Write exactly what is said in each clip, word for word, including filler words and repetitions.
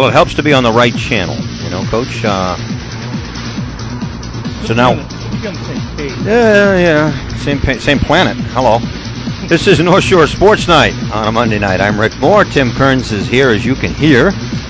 Well, it helps to be on the right channel, you know, Coach. Uh, so now, yeah, yeah, same pa- same planet. Hello. This is North Shore Sports Night on a Monday night. I'm Rick Moore. Tim Kearns is here, as you can hear.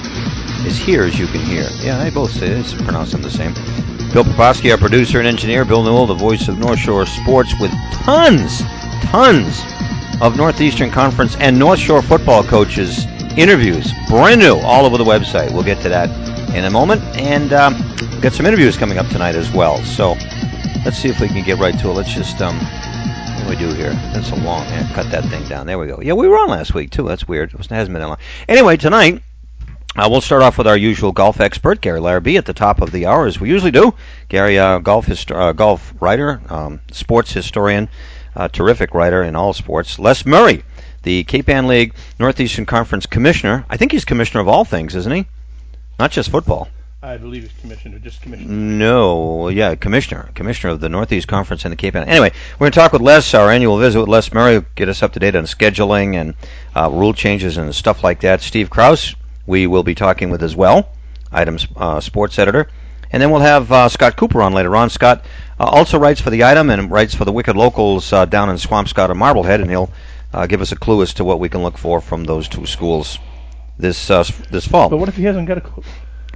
Is here, as you can hear. Yeah, they both say it. Pronounce them the same. Bill Poposky, our producer and engineer. Bill Newell, the voice of North Shore Sports, with tons, tons of Northeastern Conference and North Shore football coaches interviews, brand new, all over the website. We'll get to that in a moment, and um, we've got some interviews coming up tonight as well. So let's see if we can get right to it. Let's just, um, what do we do here? That's so long. Yeah, cut that thing down. There we go. Yeah, we were on last week, too. That's weird. It hasn't been that long. Anyway, tonight, Uh, we'll start off with our usual golf expert, Gary Larrabee, at the top of the hour, as we usually do. Gary, uh, golf hist- uh, golf writer, um, sports historian, uh, terrific writer in all sports. Les Murray, the Cape Ann League Northeastern Conference commissioner. I think he's commissioner of all things, isn't he? Not just football. I believe he's commissioner, just commissioner. No, yeah, commissioner, commissioner of the Northeast Conference and the Cape Ann. Anyway, we're going to talk with Les, our annual visit with Les Murray, get us up to date on scheduling and uh, rule changes and stuff like that. Steve Krause, we will be talking with as well, Item's uh, sports editor. And then we'll have uh, Scott Cooper on later on. Scott uh, also writes for the Item and writes for the Wicked Locals uh, down in Swampscott and Marblehead, and he'll uh, give us a clue as to what we can look for from those two schools this uh, this fall. But what if he hasn't got a clue?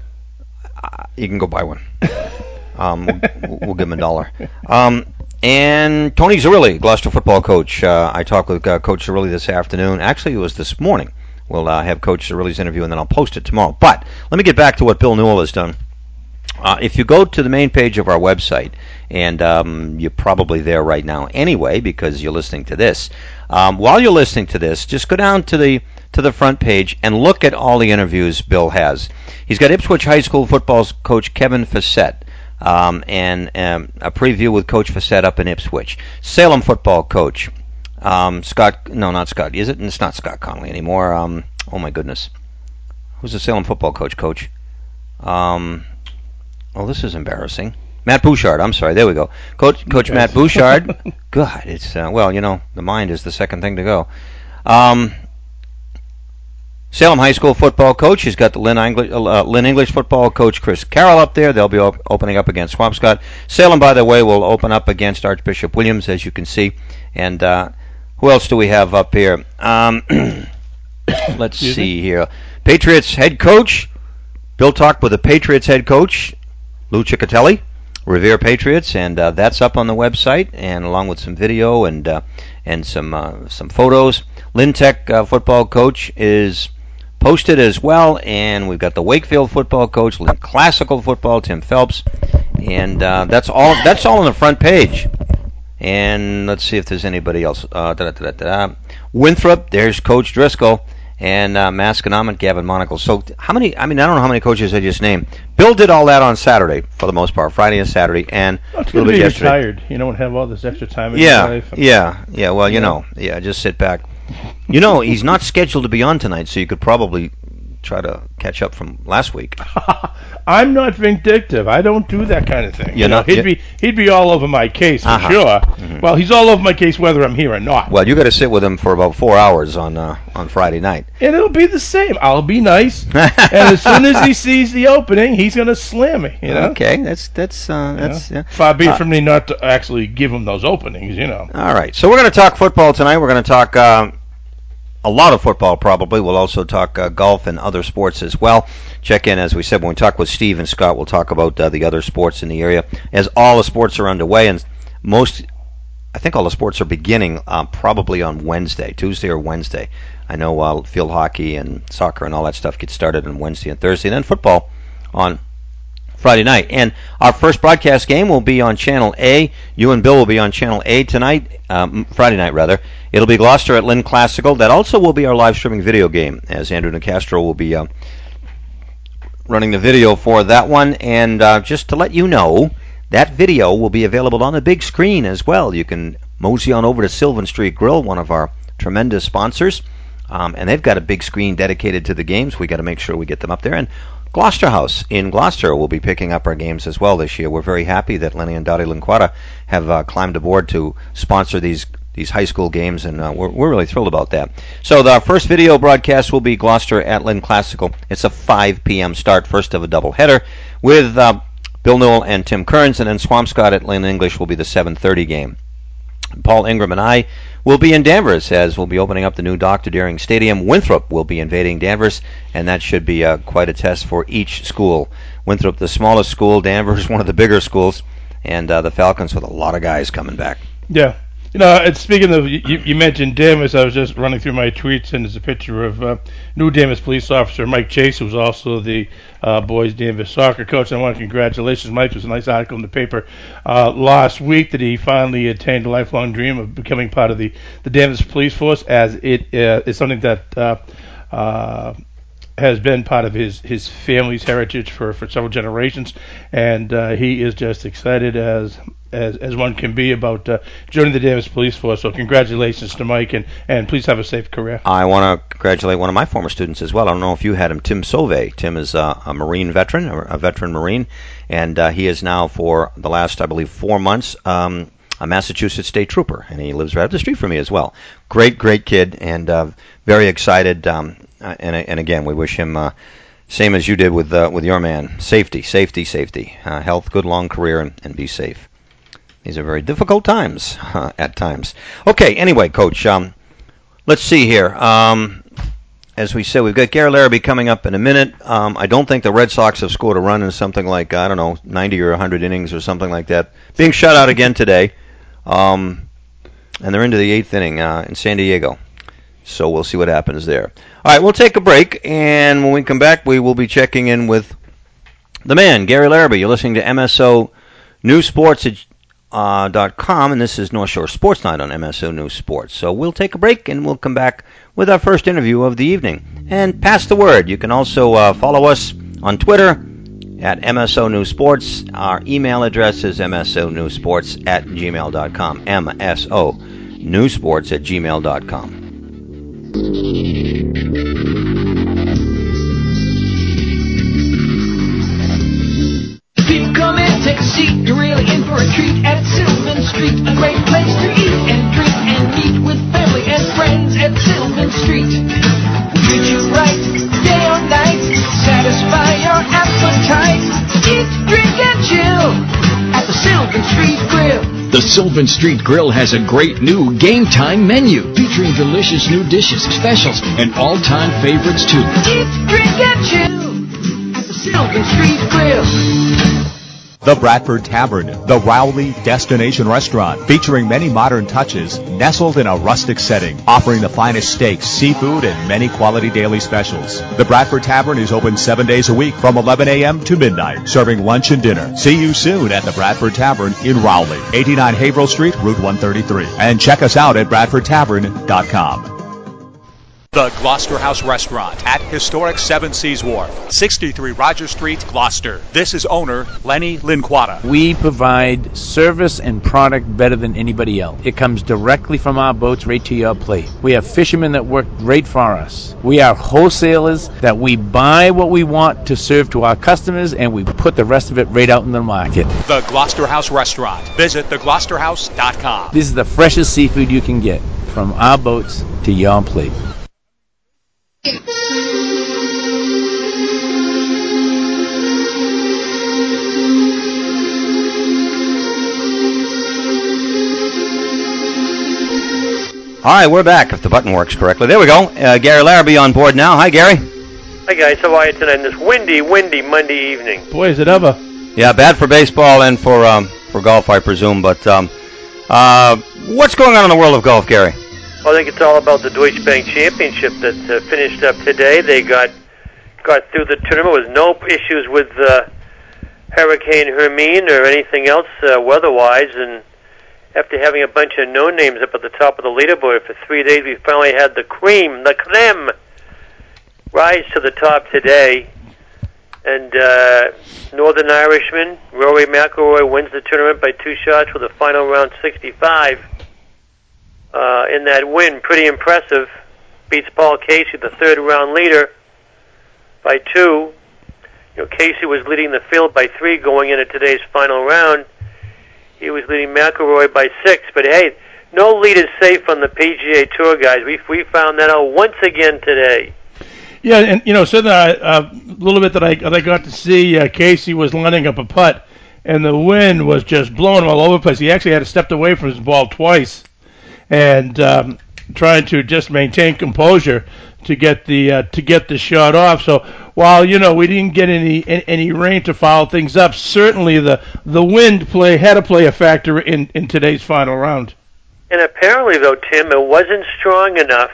Uh, you can go buy one. um, we'll, we'll give him a dollar. Um, and Tony Zerilli, Gloucester football coach. Uh, I talked with uh, Coach Zerilli this afternoon. Actually, it was this morning. We'll uh, have Coach Zerilli's interview, and then I'll post it tomorrow. But let me get back to what Bill Newell has done. Uh, if you go to the main page of our website, and um, you're probably there right now anyway because you're listening to this, um, while you're listening to this, just go down to the to the front page and look at all the interviews Bill has. He's got Ipswich High School football coach Kevin Fassett, um, and um, a preview with Coach Fassett up in Ipswich. Salem football coach. Um, Scott, no, not Scott. Is it? It's not Scott Connolly anymore. Um, oh my goodness, who's the Salem football coach? Coach. Um, oh, this is embarrassing. Matt Bouchard. I'm sorry. There we go. Coach, Coach yes. Matt Bouchard. God, it's uh, well, you know, the mind is the second thing to go. Um, Salem High School football coach. He's got the Lynn English, uh, Lynn English football coach Chris Carroll up there. They'll be op- opening up against Swampscott. Salem, by the way, will open up against Archbishop Williams, as you can see, and. Uh, Who else do we have up here? Um, let's see here. Patriots head coach. Bill talked with the Patriots head coach, Lou Ciccatelli, Revere Patriots, and uh, that's up on the website, and along with some video and uh, and some uh, some photos. Lynn Tech uh, football coach is posted as well, and we've got the Wakefield football coach, Lynn Classical football, Tim Phelps, and uh, that's all. That's all on the front page. And let's see if there's anybody else. Uh, da, da, da, da. Winthrop, there's Coach Driscoll, and uh, Masconomet, Gavin Monacle. So how many, I mean, I don't know how many coaches I just named. Bill did all that on Saturday, for the most part, Friday and Saturday, and well, it's a little bit be yesterday. Retired. You don't have all this extra time in yeah, your life. And, yeah, yeah, well, you yeah. know, yeah, just sit back. You know, he's not scheduled to be on tonight, so you could probably try to catch up from last week. I'm not vindictive. I don't do that kind of thing. You're you know, not, he'd be he'd be all over my case for uh-huh. sure. Mm-hmm. Well, he's all over my case whether I'm here or not. Well, you got to sit with him for about four hours on uh, on Friday night, and it'll be the same. I'll be nice, and as soon as he sees the opening, he's going to slam me. You know. Okay, that's that's uh, that's. Yeah. Far be it uh, from me not to actually give him those openings. You know. All right, so we're going to talk football tonight. We're going to talk. Uh, A lot of football, probably. We'll also talk uh, golf and other sports as well. Check in, as we said, when we talk with Steve and Scott, we'll talk about uh, the other sports in the area. As all the sports are underway, and most, I think all the sports are beginning uh, probably on Wednesday, Tuesday or Wednesday. I know uh, field hockey and soccer and all that stuff gets started on Wednesday and Thursday, and then football on Friday night. And our first broadcast game will be on Channel A. You and Bill will be on Channel A tonight, um, Friday night rather. It'll be Gloucester at Lynn Classical. That also will be our live streaming video game, as Andrew Nicastro will be uh, running the video for that one. And uh, just to let you know, that video will be available on the big screen as well. You can mosey on over to Sylvan Street Grill, one of our tremendous sponsors, um, and they've got a big screen dedicated to the games. We got to make sure we get them up there. And Gloucester House in Gloucester will be picking up our games as well this year. We're very happy that Lenny and Dottie Linquata have uh, climbed aboard to sponsor these these high school games, and uh, we're, we're really thrilled about that. So the first video broadcast will be Gloucester at Lynn Classical. It's a five p.m. start, first of a doubleheader, with uh, Bill Newell and Tim Kearns, and then Swampscott at Lynn English will be the seven thirty game. Paul Ingram and I will be in Danvers, as we'll be opening up the new Doctor Deering Stadium. Winthrop will be invading Danvers, and that should be uh, quite a test for each school. Winthrop, the smallest school, Danvers, one of the bigger schools, and uh, the Falcons with a lot of guys coming back. Yeah. You know, and speaking of, you, you mentioned Danvers, I was just running through my tweets, and there's a picture of uh, new Danvers police officer Mike Chase, who's also the uh, boys Danvers soccer coach. And I want to congratulations, Mike. There's a nice article in the paper uh, last week that he finally attained a lifelong dream of becoming part of the, the Danvers police force, as it uh, is something that uh, uh, has been part of his, his family's heritage for, for several generations. And uh, he is just excited as As, as one can be about uh, joining the Danvers Police Force. So congratulations to Mike, and, and please have a safe career. I want to congratulate one of my former students as well. I don't know if you had him, Tim Sauvé. Tim is uh, a Marine veteran, a veteran Marine, and uh, he is now for the last, I believe, four months um, a Massachusetts State Trooper, and he lives right up the street from me as well. Great, great kid, and uh, very excited. Um, and, and again, we wish him, uh, same as you did with uh, with your man, safety, safety, safety, uh, health, good long career, and, and be safe. These are very difficult times uh, at times. Okay, anyway, Coach, um, let's see here. Um, as we said, we've got Gary Larrabee coming up in a minute. Um, I don't think the Red Sox have scored a run in something like, I don't know, ninety or one hundred innings or something like that. Being shut out again today. Um, and they're into the eighth inning uh, in San Diego. So we'll see what happens there. All right, we'll take a break, and when we come back, we will be checking in with the man, Gary Larrabee. You're listening to M S O News Sports at Uh, dot com, and this is North Shore Sports Night on M S O News Sports. So we'll take a break, and we'll come back with our first interview of the evening. And pass the word. You can also uh, follow us on Twitter at M S O News Sports. Our email address is M S O News Sports at gmail dot com. M S O News Sports at gmail dot com. Come in, take a seat, you're really in for a treat at Sylvan Street, a great place to eat and drink and meet with family and friends at Sylvan Street. Treat you right, day or night, satisfy your appetite. Eat, drink, and chill at the Sylvan Street Grill. The Sylvan Street Grill has a great new game time menu featuring delicious new dishes, specials, and all-time favorites too. Eat, drink, and chill at the Sylvan Street Grill. The Bradford Tavern, the Rowley Destination Restaurant, featuring many modern touches, nestled in a rustic setting, offering the finest steaks, seafood, and many quality daily specials. The Bradford Tavern is open seven days a week from eleven a.m. to midnight, serving lunch and dinner. See you soon at the Bradford Tavern in Rowley, eighty-nine Haverhill Street, Route one thirty-three. And check us out at bradford tavern dot com. The Gloucester House Restaurant at historic Seven Seas Wharf, sixty-three Rogers Street, Gloucester. This is owner Lenny Linquata. We provide service and product better than anybody else. It comes directly from our boats right to your plate. We have fishermen that work great for us. We are wholesalers that we buy what we want to serve to our customers, and we put the rest of it right out in the market. The Gloucester House Restaurant. Visit the gloucester house dot com. This is the freshest seafood you can get from our boats to your plate. All right, we're back, if the button works correctly. There we go. Uh, Gary Larrabee on board now. Hi, Gary. Hi, guys. How are you tonight on this windy, windy Monday evening? Boy, is it ever. Yeah, bad for baseball and for um, for golf, I presume. But um, uh, what's going on in the world of golf, Gary? Well, I think it's all about the Deutsche Bank Championship that uh, finished up today. They got got through the tournament with no issues with uh, Hurricane Hermine or anything else uh, weather-wise, and after having a bunch of no-names up at the top of the leaderboard for three days, we finally had the cream, the creme, rise to the top today. And uh, Northern Irishman, Rory McIlroy, wins the tournament by two shots with a final round sixty-five. Uh, in that win, pretty impressive. Beats Paul Casey, the third-round leader, by two. You know, Casey was leading the field by three going into today's final round. He was leading McIlroy by six, but hey, no lead is safe on the P G A Tour, guys. We we found that out once again today. Yeah, and you know, so that a uh, little bit that I that I got to see, uh, Casey was lining up a putt, and the wind was just blowing him all over the place. He actually had to step away from his ball twice, and um, trying to just maintain composure to get the uh, to get the shot off. So while you know we didn't get any any rain to foul things up, certainly the the wind play had to play a factor in in today's final round. And apparently, though, Tim, it wasn't strong enough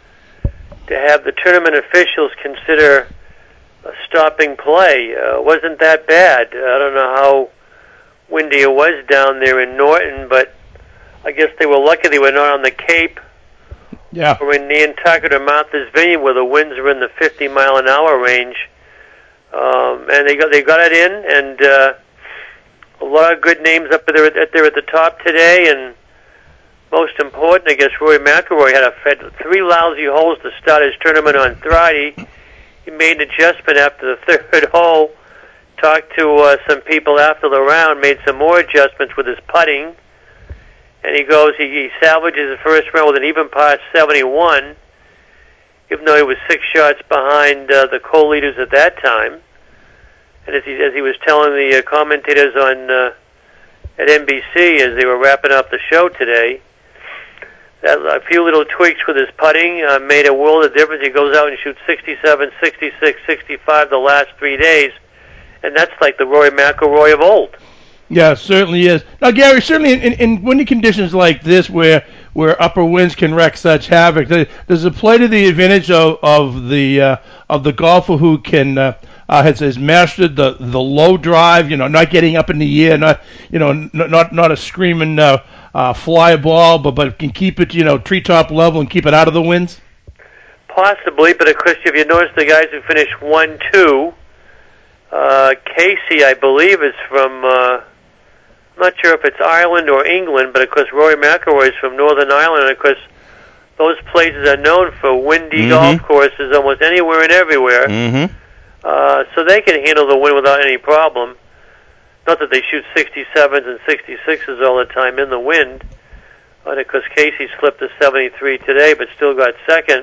to have the tournament officials consider uh, stopping play. Uh, wasn't that bad. I don't know how windy it was down there in Norton, but I guess they were lucky they were not on the Cape yeah. or in Nantucket or Martha's Vineyard, where the winds were in the fifty mile an hour range. Um, and they got they got it in, and uh, a lot of good names up there at, there at the top today, and most important, I guess, Rory McIlroy had a fed three lousy holes to start his tournament on Friday. He made an adjustment after the third hole, talked to uh, some people after the round, made some more adjustments with his putting, and he goes, he, he salvages the first round with an even par seventy-one, even though he was six shots behind uh, the co-leaders at that time. And as he, as he was telling the uh, commentators on uh, at N B C as they were wrapping up the show today, that a few little tweaks with his putting uh, made a world of difference. He goes out and shoots sixty-seven, sixty-six, sixty-five the last three days, and that's like the Rory McIlroy of old. Yeah, it certainly is. Now, Gary, certainly in, in, in windy conditions like this, where where upper winds can wreak such havoc, does it play to the advantage of of the uh, of the golfer who can uh, uh, has, has mastered the the low drive? You know, not getting up in the air, not you know, n- not not a screaming uh, uh, fly ball, but but can keep it you know treetop level and keep it out of the winds. Possibly, but of course, if you notice the guys who finished one two, uh, Casey, I believe, is from. Uh, I'm not sure if it's Ireland or England, but of course Rory McIlroy is from Northern Ireland, and of course those places are known for windy mm-hmm. golf courses almost anywhere and everywhere. Mm-hmm. Uh, so they can handle the wind without any problem. Not that they shoot sixty-sevens and sixty-sixes all the time in the wind. And of course Casey slipped to seventy-three today, but still got second.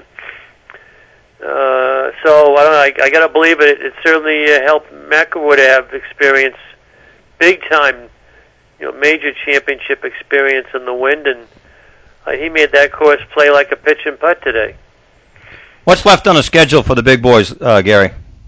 Uh, so I don't know. I, I got to believe it. It certainly uh, helped McIlroy to have experience, big time. You know, major championship experience in the wind, and uh, he made that course play like a pitch and putt today. What's left on the schedule for the big boys, uh, Gary?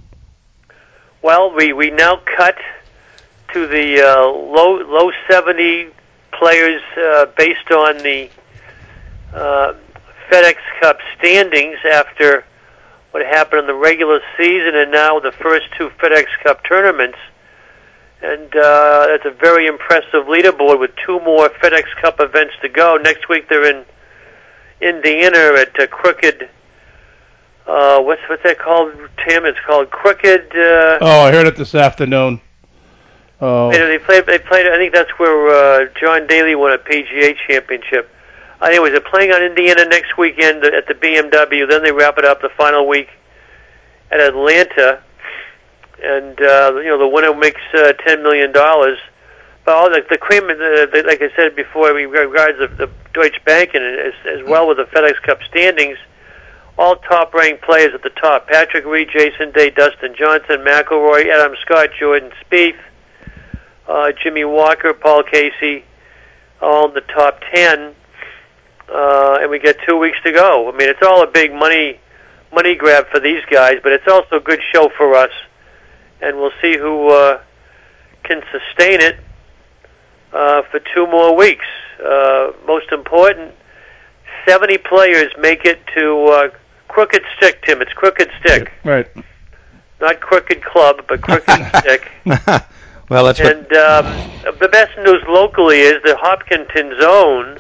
Well, we, we now cut to the uh, low low seventy players uh, based on the uh, FedEx Cup standings after what happened in the regular season, and now the first two FedEx Cup tournaments. And uh, it's a very impressive leaderboard with two more FedEx Cup events to go. Next week they're in Indiana at uh, Crooked. Uh, what's what's that called, Tim? It's called Crooked. Uh, oh, I heard it this afternoon. Oh. They, they played. They played. I think that's where uh, John Daly won a P G A championship. Anyways, they're playing on Indiana next weekend at the B M W. Then they wrap it up the final week at Atlanta. And uh, you know the winner makes uh, ten million dollars. But all the, the cream, the, the, like I said before, we regards the, the Deutsche Bank and as, as well with the FedEx Cup standings, all top-ranked players at the top: Patrick Reed, Jason Day, Dustin Johnson, McIlroy, Adam Scott, Jordan Spieth, uh, Jimmy Walker, Paul Casey, all in the top ten. Uh, and we get two weeks to go. I mean, it's all a big money money grab for these guys, but it's also a good show for us. And we'll see who uh, can sustain it uh, for two more weeks. Uh, most important, seventy players make it to uh, Crooked Stick, Tim. It's Crooked Stick. Right. Not Crooked Club, but Crooked Stick. Well, that's and what... um, the best news locally is the Hopkinton's own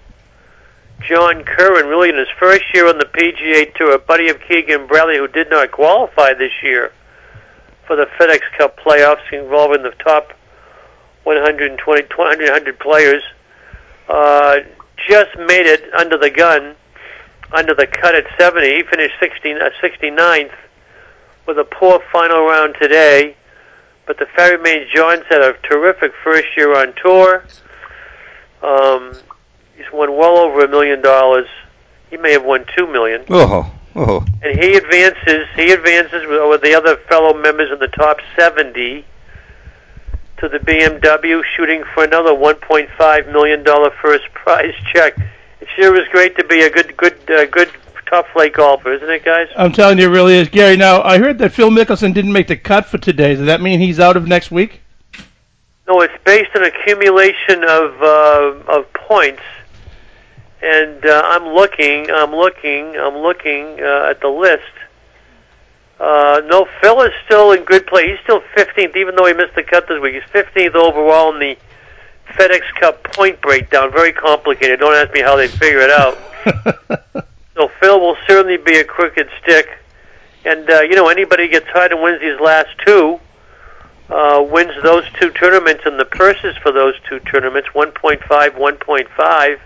John Curran, really in his first year on the P G A Tour, a buddy of Keegan Bradley who did not qualify this year for the FedEx Cup playoffs involving the top one hundred twenty, one hundred players, uh, just made it under the gun, under the cut at seventy. He finished sixty-ninth with a poor final round today, but the fact remains John's had a terrific first year on tour. Um, he's won well over a million dollars. He may have won two million. Oh, oh. And he advances. He advances with, with the other fellow members in the top seventy to the B M W, shooting for another one point five million dollar first prize check. It sure was great to be a good, good, uh, good top flight golfer, isn't it, guys? I'm telling you, it really is. Gary, now, I heard that Phil Mickelson didn't make the cut for today. Does that mean he's out of next week? No, it's based on accumulation of uh, of points. And uh, I'm looking, I'm looking, I'm looking uh, at the list. Uh, no, Phil is still in good play. He's still fifteenth, even though he missed the cut this week. He's fifteenth overall in the FedEx Cup point breakdown. Very complicated. Don't ask me how they figure it out. So Phil will certainly be a crooked stick. And, uh, you know, anybody gets hot and wins these last two, uh, wins those two tournaments, and the purses for those two tournaments, one point five, one point five.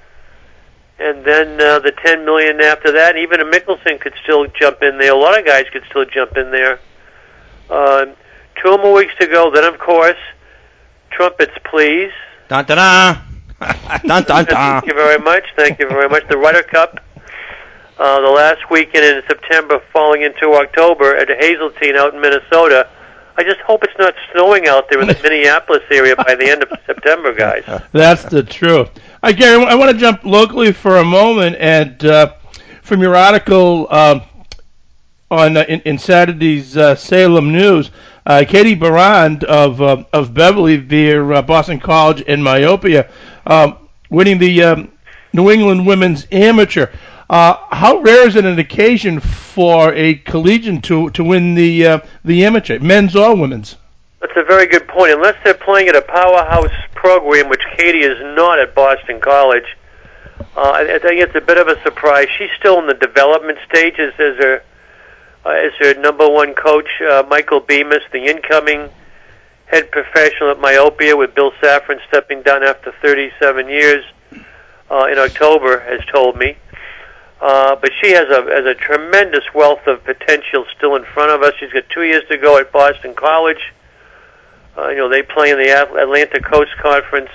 And then uh, the ten million dollars after that. Even a Mickelson could still jump in there. A lot of guys could still jump in there. Uh, two more weeks to go. Then, of course, trumpets, please. Dun, dun, dun. dun, dun, dun. Thank you very much. Thank you very much. The Ryder Cup, uh, the last weekend in September, falling into October at Hazeltine out in Minnesota. I just hope it's not snowing out there in the Minneapolis area by the end of September, guys. That's the truth. Uh, Gary, I want to jump locally for a moment, and uh, from your article uh, on uh, in, in Saturday's uh, Salem News, uh, Katie Barand of uh, of Beverly via uh, Boston College and Myopia, um, winning the um, New England Women's Amateur. Uh, how rare is it an occasion for a collegian to to win the uh, the amateur, men's or women's? That's a very good point. Unless they're playing at a powerhouse program, which Katie is not at Boston College, uh, I think it's a bit of a surprise. She's still in the development stages as her uh, as her number one coach, uh, Michael Bemis, the incoming head professional at Myopia, with Bill Safran stepping down after thirty-seven years uh, in October, has told me. Uh, but she has a has a tremendous wealth of potential still in front of us. She's got two years to go at Boston College. Uh, you know, they play in the Atlantic Coast Conference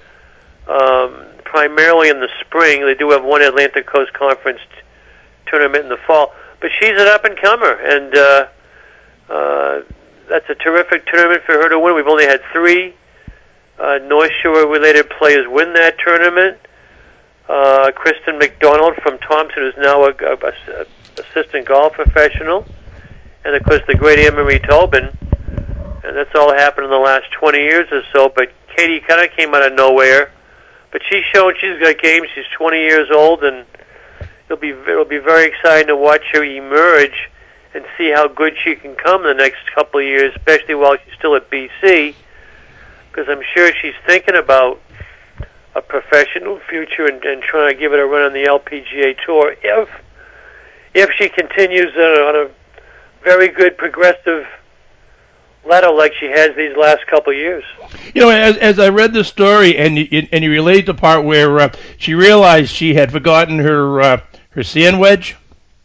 um, primarily in the spring. They do have one Atlantic Coast Conference t- tournament in the fall. But she's an up-and-comer, and uh, uh, that's a terrific tournament for her to win. We've only had three uh, North Shore-related players win that tournament. Uh, Kristen McDonald from Thompson, who's now a, a, a assistant golf professional, and of course the great Anne-Marie Tobin, and that's all happened in the last twenty years or so. But Katie kind of came out of nowhere, but she's shown she's got game. She's twenty years old, and it'll be it'll be very exciting to watch her emerge and see how good she can come in the next couple of years, especially while she's still at B C, because I'm sure she's thinking about a professional future and, and trying to give it a run on the L P G A Tour if if she continues uh, on a very good progressive ladder like she has these last couple of years. You know, as as I read the story and you, and you relayed the part where uh, she realized she had forgotten her uh, her sand wedge,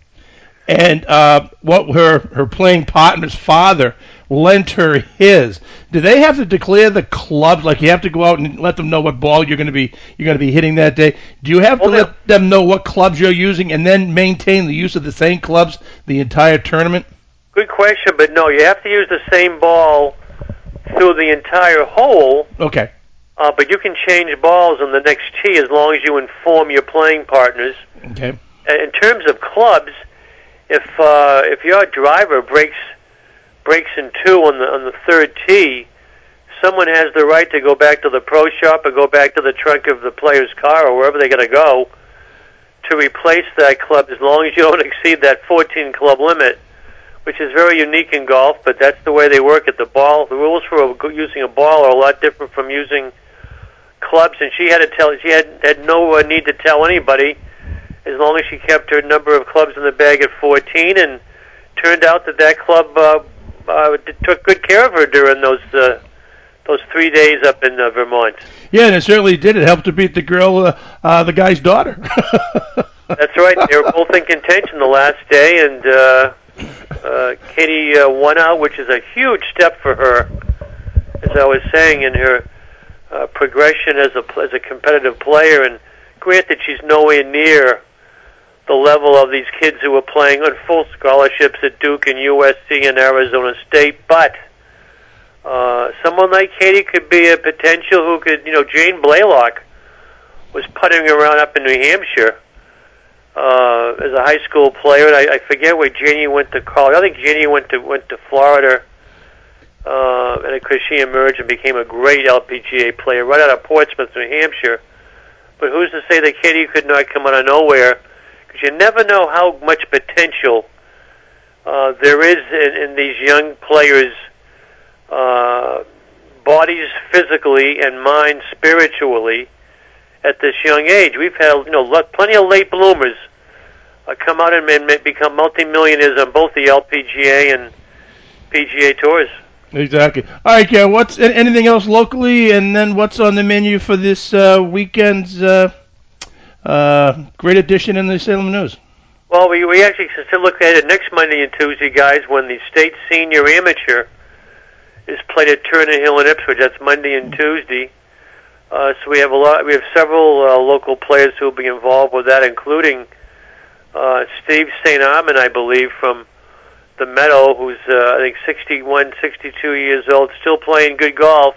and uh, what her her playing partner's father lent her his. Do they have to declare the clubs? Like you have to go out and let them know what ball you're going to be you're going to be hitting that day. Do you have to well, let them know what clubs you're using and then maintain the use of the same clubs the entire tournament? Good question, but no, you have to use the same ball through the entire hole. Okay. Uh, but you can change balls on the next tee as long as you inform your playing partners. Okay. In terms of clubs, if uh, if your driver breaks breaks in two on the on the third tee, someone has the right to go back to the pro shop or go back to the trunk of the player's car or wherever they got to go to replace that club, as long as you don't exceed that fourteen club limit, which is very unique in golf. But that's the way they work at the ball. The rules for using a ball are a lot different from using clubs, and she had to tell she had had no uh, need to tell anybody, as long as she kept her number of clubs in the bag at fourteen, and turned out that that club uh, uh, took good care of her during those uh, those three days up in uh, Vermont. Yeah, and it certainly did. It helped to beat the girl, uh, uh, the guy's daughter. That's right. They were both in contention the last day, and uh, uh, Katie uh, won out, which is a huge step for her, as I was saying, in her uh, progression as a as a competitive player. And granted, she's nowhere near the level of these kids who are playing on full scholarships at Duke and U S C and Arizona State, but uh, someone like Katie could be a potential who could, you know, Jane Blaylock was putting around up in New Hampshire uh, as a high school player, and I, I forget where Janie went to college. I think Janie went to went to Florida, uh, and because she emerged and became a great L P G A player right out of Portsmouth, New Hampshire. But who's to say that Katie could not come out of nowhere? Because you never know how much potential uh, there is in, in these young players' uh, bodies physically and minds spiritually at this young age. We've had, you know, plenty of late bloomers uh, come out and, and become multimillionaires on both the L P G A and P G A tours. Exactly. All right, Gary, what's anything else locally, and then what's on the menu for this uh, weekend's uh, uh, great edition in the Salem News? Well, we, we actually still look at it next Monday and Tuesday, guys, when the state senior amateur is played at Turner Hill and Ipswich. That's Monday and Tuesday. Uh, so we have a lot. We have several uh, local players who will be involved with that, including uh, Steve Saint Armand, I believe, from the Meadow, who's uh, I think sixty-one, sixty-two years old, still playing good golf,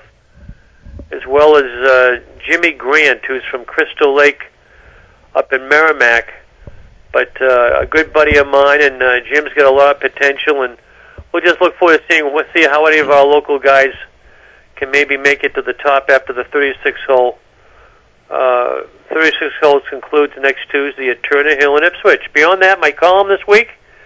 as well as uh, Jimmy Grant, who's from Crystal Lake up in Merrimack. But uh, a good buddy of mine, and uh, Jim's got a lot of potential, and we'll just look forward to seeing we'll see how any of our local guys can maybe make it to the top after the thirty-six hole. Uh, thirty-six holes concludes next Tuesday at Turner Hill in Ipswich. Beyond that, my column this week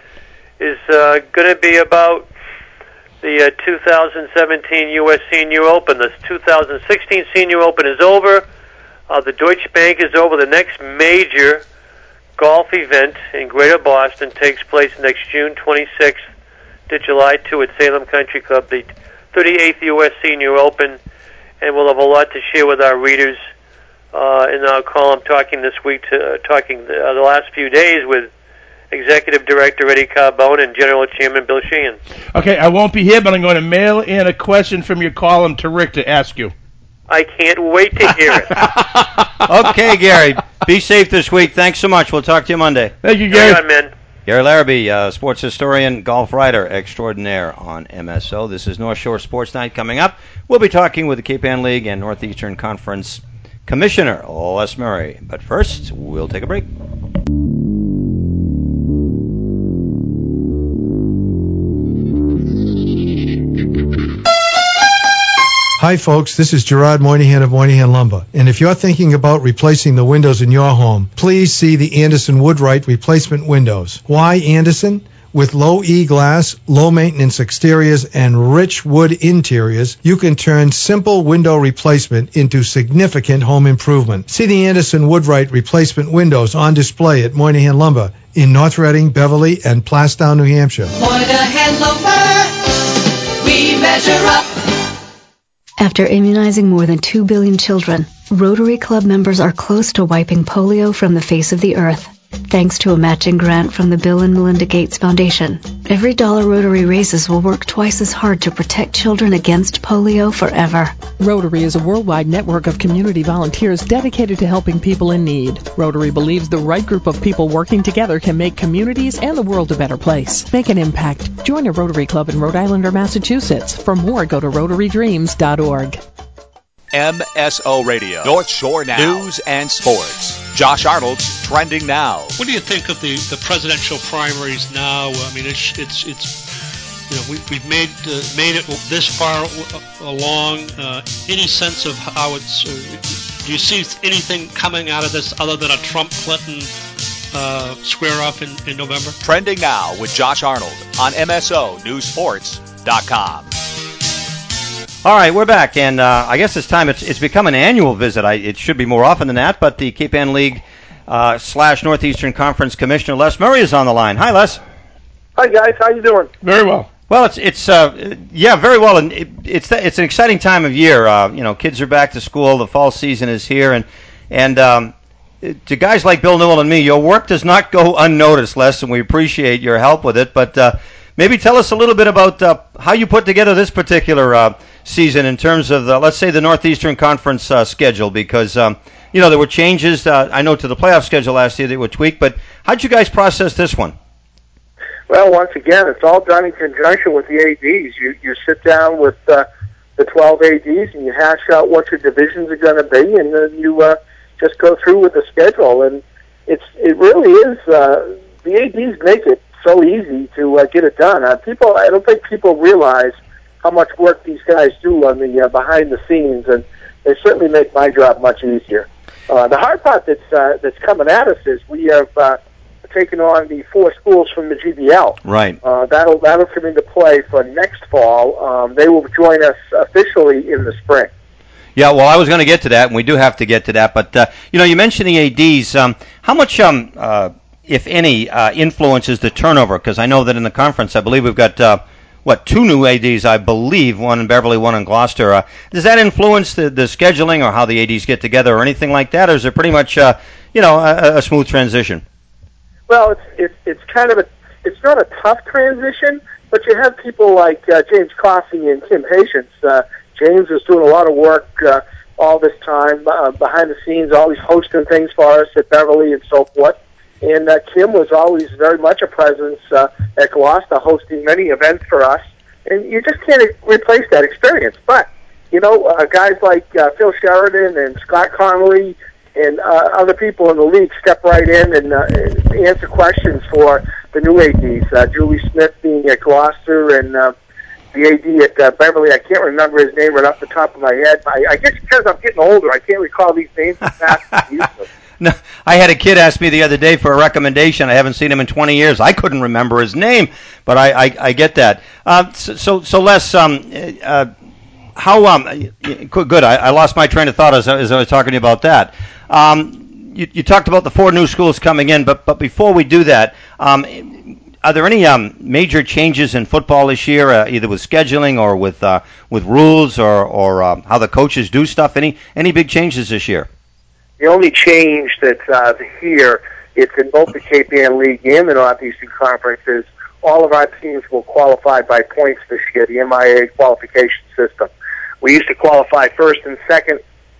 is uh, going to be about the uh, two thousand seventeen U S Senior Open. The two thousand sixteen Senior Open is over. Uh, the Deutsche Bank is over. The next major golf event in Greater Boston takes place next June twenty-sixth to July second at Salem Country Club, the thirty-eighth U S Senior Open, and we'll have a lot to share with our readers uh, in our column talking this week, to, uh, talking the, uh, the last few days with Executive Director Eddie Carbone and General Chairman Bill Sheehan. Okay, I won't be here, but I'm going to mail in a question from your column to Rick to ask you. I can't wait to hear it. Okay, Gary, be safe this week. Thanks so much. We'll talk to you Monday. Thank you, Gary. Hang on, man. Gary Larrabee, uh, sports historian, golf writer extraordinaire on M S O. This is North Shore Sports Night coming up. We'll be talking with the Cape Ann League and Northeastern Conference Commissioner, Les Murray. But first, we'll take a break. Hi folks, this is Gerard Moynihan of Moynihan Lumber, and if you're thinking about replacing the windows in your home, please see the Anderson Woodwright replacement windows. Why Anderson? With low E glass, low maintenance exteriors, and rich wood interiors, you can turn simple window replacement into significant home improvement. See the Anderson Woodwright replacement windows on display at Moynihan Lumber in North Reading, Beverly, and Plastown, New Hampshire. Moynihan Lumber, we measure up. After immunizing more than two billion children, Rotary Club members are close to wiping polio from the face of the earth, thanks to a matching grant from the Bill and Melinda Gates Foundation. Every dollar Rotary raises will work twice as hard to protect children against polio forever. Rotary is a worldwide network of community volunteers dedicated to helping people in need. Rotary believes the right group of people working together can make communities and the world a better place. Make an impact. Join a Rotary Club in Rhode Island or Massachusetts. For more, go to rotary dreams dot org. M S O Radio, North Shore Now, News and Sports. Josh Arnold's Trending Now. What do you think of the, the presidential primaries now? I mean, it's it's it's you know we we've made uh, made it this far along. Uh, any sense of how it's? Uh, do you see anything coming out of this other than a Trump Clinton uh, square off in, in November? Trending Now with Josh Arnold on M S O News Sports dot com. All right, we're back, and uh, I guess this time it's it's become an annual visit. I, it should be more often than that, but the Cape Ann League uh, slash Northeastern Conference Commissioner Les Murray is on the line. Hi, Les. Hi, guys. How you doing? Very well. Well, it's it's uh, yeah, very well, and it, it's it's an exciting time of year. Uh, you know, kids are back to school. The fall season is here, and and um, to guys like Bill Newell and me, your work does not go unnoticed, Les, and we appreciate your help with it. But uh, maybe tell us a little bit about uh, how you put together this particular Uh, season in terms of the, let's say, the Northeastern Conference uh, schedule, because um, you know, there were changes. Uh, I know to the playoff schedule last year they were tweaked, but how'd you guys process this one? Well, once again, it's all done in conjunction with the A Ds. You you sit down with uh, the twelve A Ds and you hash out what your divisions are going to be, and then you uh, just go through with the schedule. And it's it really is uh, the A Ds make it so easy to uh, get it done. Uh, people, I don't think people realize how much work these guys do on the uh, behind the scenes, and they certainly make my job much easier. Uh, the hard part that's uh, that's coming at us is we have. Uh, taken on the four schools from the G B L. Right. Uh, that'll that'll come into play for next fall. Um, they will join us officially in the spring. Yeah, well, I was going to get to that, and we do have to get to that. But uh, you know, you mentioned the A Ds. Um, how much, um, uh, if any, uh, influences the turnover? Because I know that in the conference, I believe we've got uh, what two new A Ds. I believe one in Beverly, one in Gloucester. Uh, does that influence the, the scheduling or how the A Ds get together or anything like that, or is it pretty much uh, you know a, a smooth transition? Well, it's it's it's kind of a it's not a tough transition, but you have people like uh, James Coffey and Kim Patience. Uh, James is doing a lot of work uh, all this time uh, behind the scenes, always hosting things for us at Beverly and so forth. And uh, Kim was always very much a presence uh, at Gloucester, hosting many events for us. And you just can't replace that experience. But you know, uh, guys like uh, Phil Sheridan and Scott Connolly and uh, other people in the league step right in and, uh, and answer questions for the new A Ds. Uh, Julie Smith being at Gloucester and uh, the A D at uh, Beverly. I can't remember his name right off the top of my head. I, I guess because I'm getting older, I can't recall these names as fast as I used to. No, I had a kid ask me the other day for a recommendation. I haven't seen him in twenty years. I couldn't remember his name, but I, I, I get that. Uh, so, so Les, um, uh, how um, good. I, I lost my train of thought as, as I was talking to you about that. Um, you, you talked about the four new schools coming in, but but before we do that, um, are there any um, major changes in football this year, uh, either with scheduling or with uh, with rules or or um, how the coaches do stuff? Any any big changes this year? The only change that's uh, here, it's in both the Cape Ann League and the Northeastern Conference, is all of our teams will qualify by points this year, the M I A qualification system. We used to qualify first and second.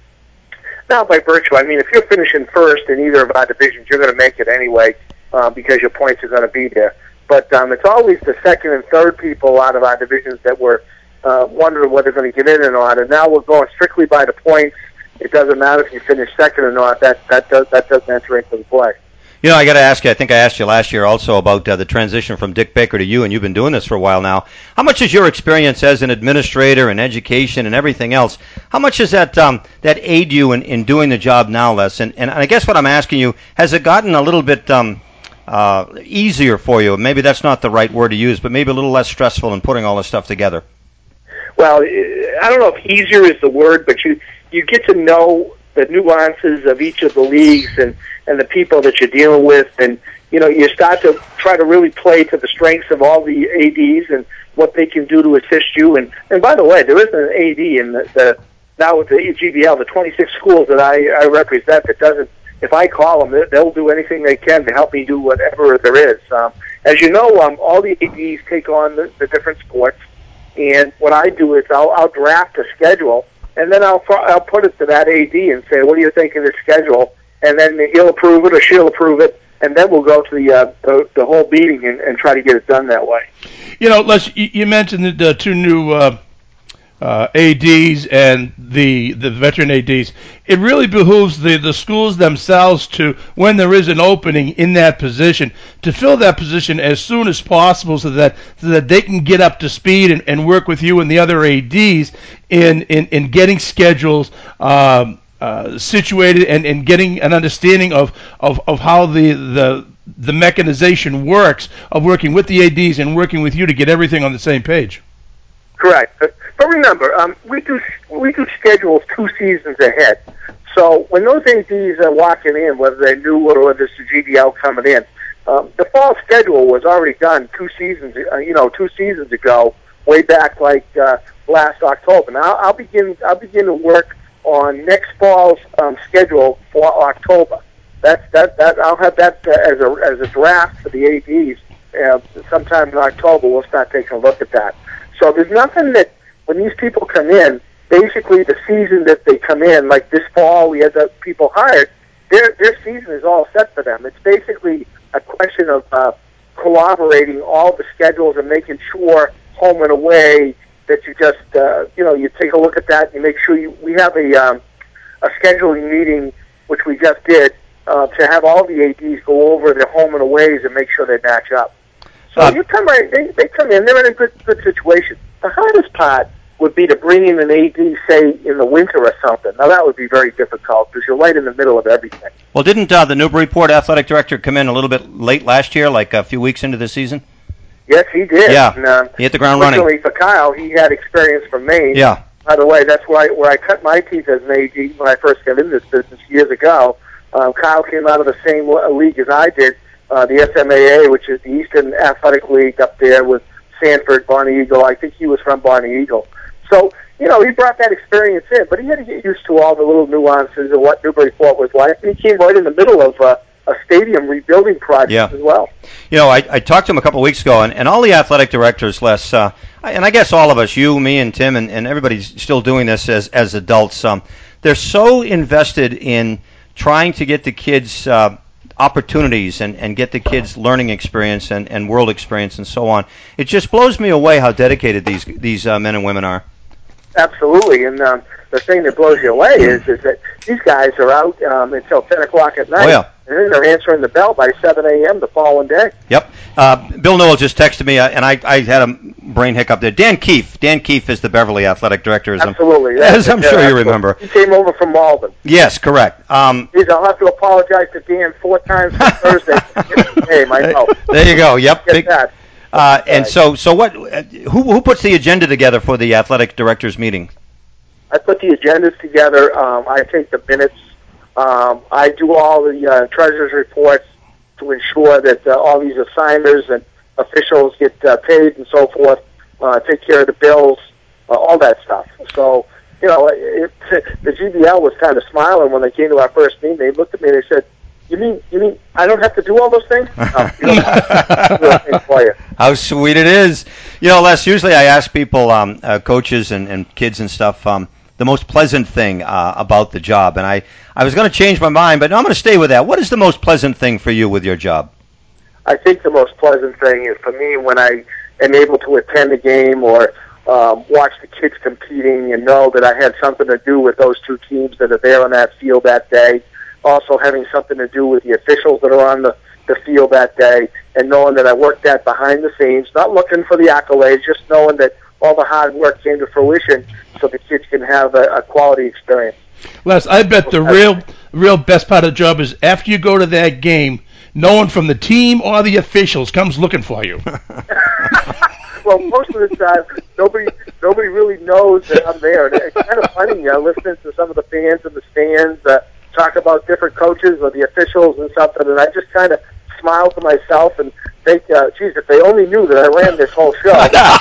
Now by virtue, I mean, if you're finishing first in either of our divisions, you're going to make it anyway uh, because your points are going to be there. But um, it's always the second and third people out of our divisions that were uh, wondering whether they're going to get in or not. And now we're going strictly by the points. It doesn't matter if you finish second or not. That that does that doesn't enter into the play. You know, I got to ask you. I think I asked you last year also about uh, the transition from Dick Baker to you, and you've been doing this for a while now. How much is your experience as an administrator and education and everything else? How much does that um, that aid you in, in doing the job now, Les? And, and I guess what I'm asking you, has it gotten a little bit um, uh, easier for you? Maybe that's not the right word to use, but maybe a little less stressful in putting all this stuff together. Well, I don't know if easier is the word, but you you get to know the nuances of each of the leagues and, and the people that you're dealing with, and you know you start to try to really play to the strengths of all the A Ds and what they can do to assist you. And, and by the way, there is an A D in the, the now with the G B L, the twenty-six schools that I, I represent that doesn't. If I call them, they'll do anything they can to help me do whatever there is. Um, as you know, um, all the A Ds take on the, the different sports, and what I do is I'll, I'll draft a schedule. And then I'll I'll put it to that A D and say, what do you think of this schedule? And then he'll approve it or she'll approve it, and then we'll go to the uh, the, the whole meeting and, and try to get it done that way. You know, Les, you mentioned the two new uh, uh, A Ds and the the veteran A Ds. It really behooves the, the schools themselves to, when there is an opening in that position, to fill that position as soon as possible so that so that they can get up to speed and, and work with you and the other A Ds in, in, in getting schedules um, uh, situated and, and getting an understanding of, of, of how the, the the mechanization works of working with the A Ds and working with you to get everything on the same page. Correct. But, but remember, um, we do we do schedules two seasons ahead. So when those A Ds are walking in, whether they're new or whether it's the G B L coming in, um, the fall schedule was already done two seasons, uh, you know, two seasons ago, way back like uh, last October. Now I'll begin I'll begin to work on next fall's um, schedule for October. That's that that I'll have that uh, as a as a draft for the A Ds. Uh, sometime in October, we'll start taking a look at that. So there's nothing that when these people come in, basically the season that they come in, like this fall, we had the people hired. Their their season is all set for them. It's basically a question of uh, collaborating all the schedules and making sure home and away that you just uh, you know you take a look at that and you make sure you we have a um, a scheduling meeting, which we just did, uh, to have all the A Ds go over their home and aways and make sure they match up. So uh, you come right, they, they come in, they're in a good good situation. The hardest part would be to bring in an A D, say, in the winter or something. Now, that would be very difficult because you're right in the middle of everything. Well, didn't uh, the Newburyport athletic director come in a little bit late last year, like a few weeks into the season? Yes, he did. Yeah, and, uh, he hit the ground running. Fortunately for Kyle, he had experience from Maine. Yeah. By the way, that's why where I cut my teeth as an A D when I first got into this business years ago. Um, Kyle came out of the same league as I did, uh, the S M A A, which is the Eastern Athletic League up there with Sanford, Bonnie Eagle. I think he was from Bonnie Eagle. So, you know, he brought that experience in, but he had to get used to all the little nuances of what Newburyport was like. And he came right in the middle of uh, a stadium rebuilding project yeah. as well. You know, I, I talked to him a couple of weeks ago, and, and all the athletic directors, Les, uh, and I guess all of us, you, me, and Tim, and, and everybody's still doing this as, as adults, um, they're so invested in trying to get the kids uh, opportunities and, and get the kids learning experience and, and world experience and so on. It just blows me away how dedicated these these uh, men and women are. Absolutely, and um, the thing that blows you away is is that these guys are out um, until ten o'clock at night, oh, yeah. and then they're answering the bell by seven a.m. the following day. Yep. Uh, Bill Newell just texted me, uh, and I, I had a brain hiccup there. Dan Keefe. Dan Keefe is the Beverly athletic director. As Absolutely. I'm, as I'm yeah, sure you absolutely. remember. He came over from Malden. Yes, correct. Um, Jeez, I'll have to apologize to Dan four times for Thursday for the game, I know. There you go. Yep. Get Big, that. uh, and so, so what? Uh, who who puts the agenda together for the athletic directors meeting? I put the agendas together. Um, I take the minutes. Um, I do all the uh, treasurer's reports to ensure that uh, all these assigners and officials get uh, paid and so forth. Uh, take care of the bills, uh, all that stuff. So, you know, it, the G B L was kind of smiling when they came to our first meeting. They looked at me and they said, "You mean, you mean I don't have to do all those things?" No, you don't have to do those things for you. How sweet it is. You know, Les, usually I ask people, um, uh, coaches and, and kids and stuff, um, the most pleasant thing uh, about the job. And I, I was going to change my mind, but no, I'm going to stay with that. What is the most pleasant thing for you with your job? I think the most pleasant thing is for me when I am able to attend a game or um, watch the kids competing and know that I had something to do with those two teams that are there on that field that day. Also having something to do with the officials that are on the, the field that day, and knowing that I worked that behind the scenes, not looking for the accolades, just knowing that all the hard work came to fruition so the kids can have a, a quality experience. Les, I bet the real real best part of the job is after you go to that game, no one from the team or the officials comes looking for you. Well, most of the time, nobody nobody really knows that I'm there. It's kind of funny uh, listening to some of the fans in the stands uh, talk about different coaches or the officials and something, and I just kind of smile to myself and think, uh, geez, if they only knew that I ran this whole show.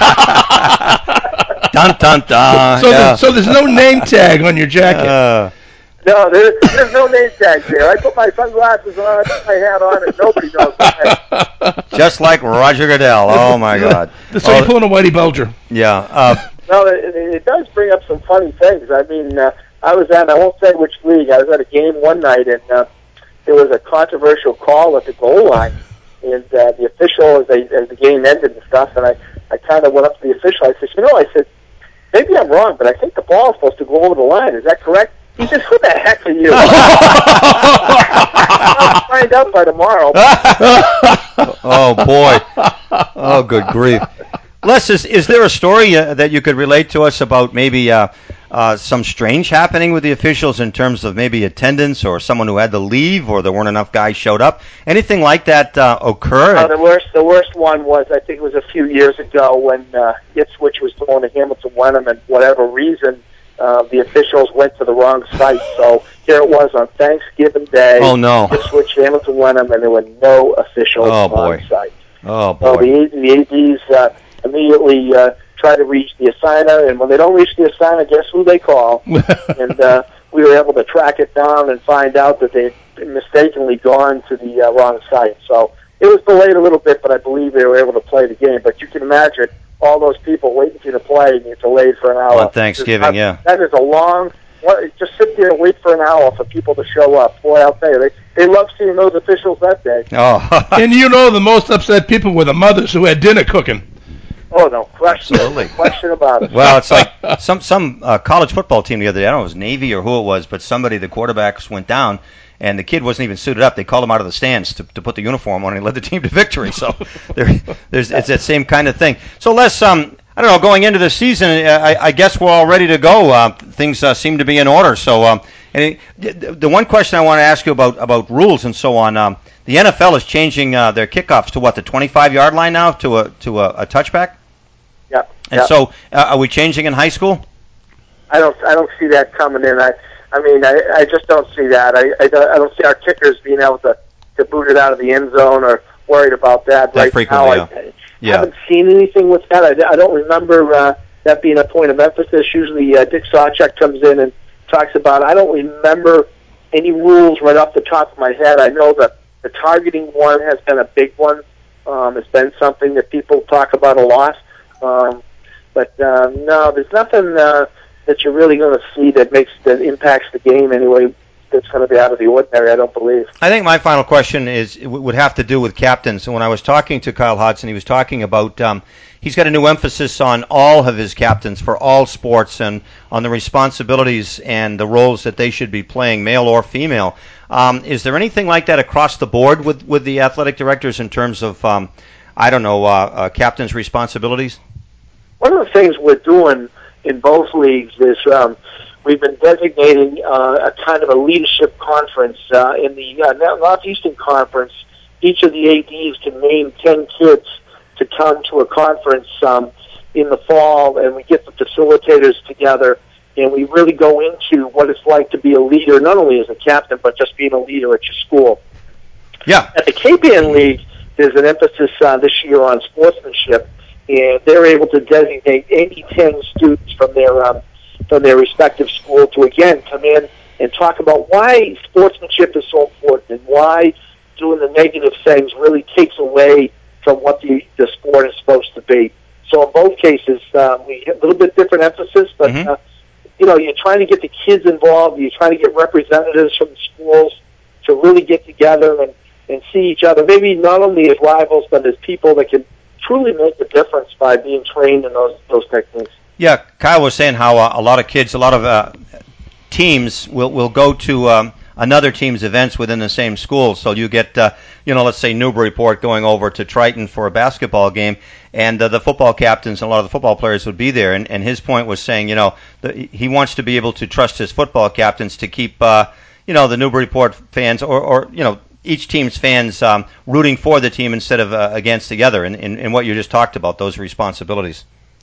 Dun, dun, dun. So, Yeah. there, so there's no name tag on your jacket. Uh, No, there's, there's no name tag there. I put my sunglasses on, I put my hat on, and nobody knows that. just like Roger Goodell. Oh, my God. So oh, you're pulling a Whitey Bulger. Yeah. Uh, No, it, it does bring up some funny things. I mean, uh, I was at, I won't say which league, I was at a game one night, and uh, there was a controversial call at the goal line. And uh, the official, as, they, as the game ended and stuff, and I, I kind of went up to the official. I said, you know, I said, maybe I'm wrong, but I think the ball is supposed to go over the line. Is that correct? He says, who the heck are you? I'll find out by tomorrow. oh, boy. Oh, good grief. Les, is, is there a story uh, that you could relate to us about maybe uh, uh, some strange happening with the officials in terms of maybe attendance or someone who had to leave or there weren't enough guys showed up? Anything like that uh, occur? Uh, the worst, the worst one was, I think it was a few years ago when uh, Ipswich was going to Hamilton Wenham, and for whatever reason, uh, the officials went to the wrong site. So here it was on Thanksgiving Day. Oh, no. Ipswich, Hamilton Wenham, and there were no officials Oh, boy. on site. Oh, So boy. the, the A Ds uh, immediately uh, try to reach the assigner, and when they don't reach the assigner, guess who they call? and uh, we were able to track it down and find out that they had mistakenly gone to the uh, wrong site. So it was delayed a little bit, but I believe they were able to play the game. But you can imagine all those people waiting for you to play and you're delayed for an hour. On Thanksgiving, Just, yeah. That is a long. What, just sit there and wait for an hour for people to show up. Boy, I'll tell you, they they love seeing those officials that day. Oh, and you know the most upset people were the mothers who had dinner cooking. Oh, no question. Absolutely. Question about it. Well, it's like some some uh, college football team the other day. I don't know if it was Navy or who it was, but somebody, the quarterbacks went down, and the kid wasn't even suited up. They called him out of the stands to, to put the uniform on, and he led the team to victory. So there, there's it's that same kind of thing. So Les, um, I don't know, going into the season, I, I guess we're all ready to go. Uh, things uh, seem to be in order. So um, and it, the one question I want to ask you about about rules and so on. Um, the N F L is changing uh, their kickoffs to what, the twenty-five yard line now, to a to a, a touchback. Yeah. And yeah. so, uh, are we changing in high school? I don't. I don't see that coming in. I. I mean, I. I just don't see that. I. I don't, I don't see our kickers being able to, to boot it out of the end zone or worried about that, That right frequently, now. yeah. I, Yeah. I haven't seen anything with that. I, I don't remember uh, that being a point of emphasis. Usually, uh, Dick Sawchuk comes in and talks about it. I don't remember any rules right off the top of my head. I know that the targeting one has been a big one. Um, it's been something that people talk about a lot. Um, But uh, no, there's nothing uh, that you're really going to see that makes that impacts the game anyway. That's going to be out of the ordinary, I don't believe. I think my final question is it would have to do with captains. And when I was talking to Kyle Hodson, he was talking about um, he's got a new emphasis on all of his captains for all sports and on the responsibilities and the roles that they should be playing, male or female. Um, is there anything like that across the board with, with the athletic directors in terms of, um, I don't know, uh, uh, captains' responsibilities? One of the things we're doing in both leagues is um, we've been designating uh, a kind of a leadership conference uh, in the uh, Northeastern Conference. Each of the A Ds can name ten kids to come to a conference um, in the fall, and we get the facilitators together, and we really go into what it's like to be a leader, not only as a captain, but just being a leader at your school. Yeah. At the K P N League, there's an emphasis uh, this year on sportsmanship, and they're able to designate any ten students from their um, from their respective school to, again, come in and talk about why sportsmanship is so important and why doing the negative things really takes away from what the, the sport is supposed to be. So in both cases, uh, we have a little bit different emphasis, but, Mm-hmm. uh, you know, you're trying to get the kids involved. You're trying to get representatives from the schools to really get together and, and see each other, maybe not only as rivals, but as people that can truly make the difference by being trained in those those techniques. Yeah, Kyle was saying how uh, a lot of kids, a lot of uh, teams will will go to um, another team's events within the same school. So you get, uh, you know, let's say Newburyport going over to Triton for a basketball game, and uh, the football captains and a lot of the football players would be there. And, and his point was saying, you know, the, he wants to be able to trust his football captains to keep, uh, you know, the Newburyport fans or, or you know, each team's fans um, rooting for the team instead of uh, against the other, in, in, in what you just talked about, those responsibilities.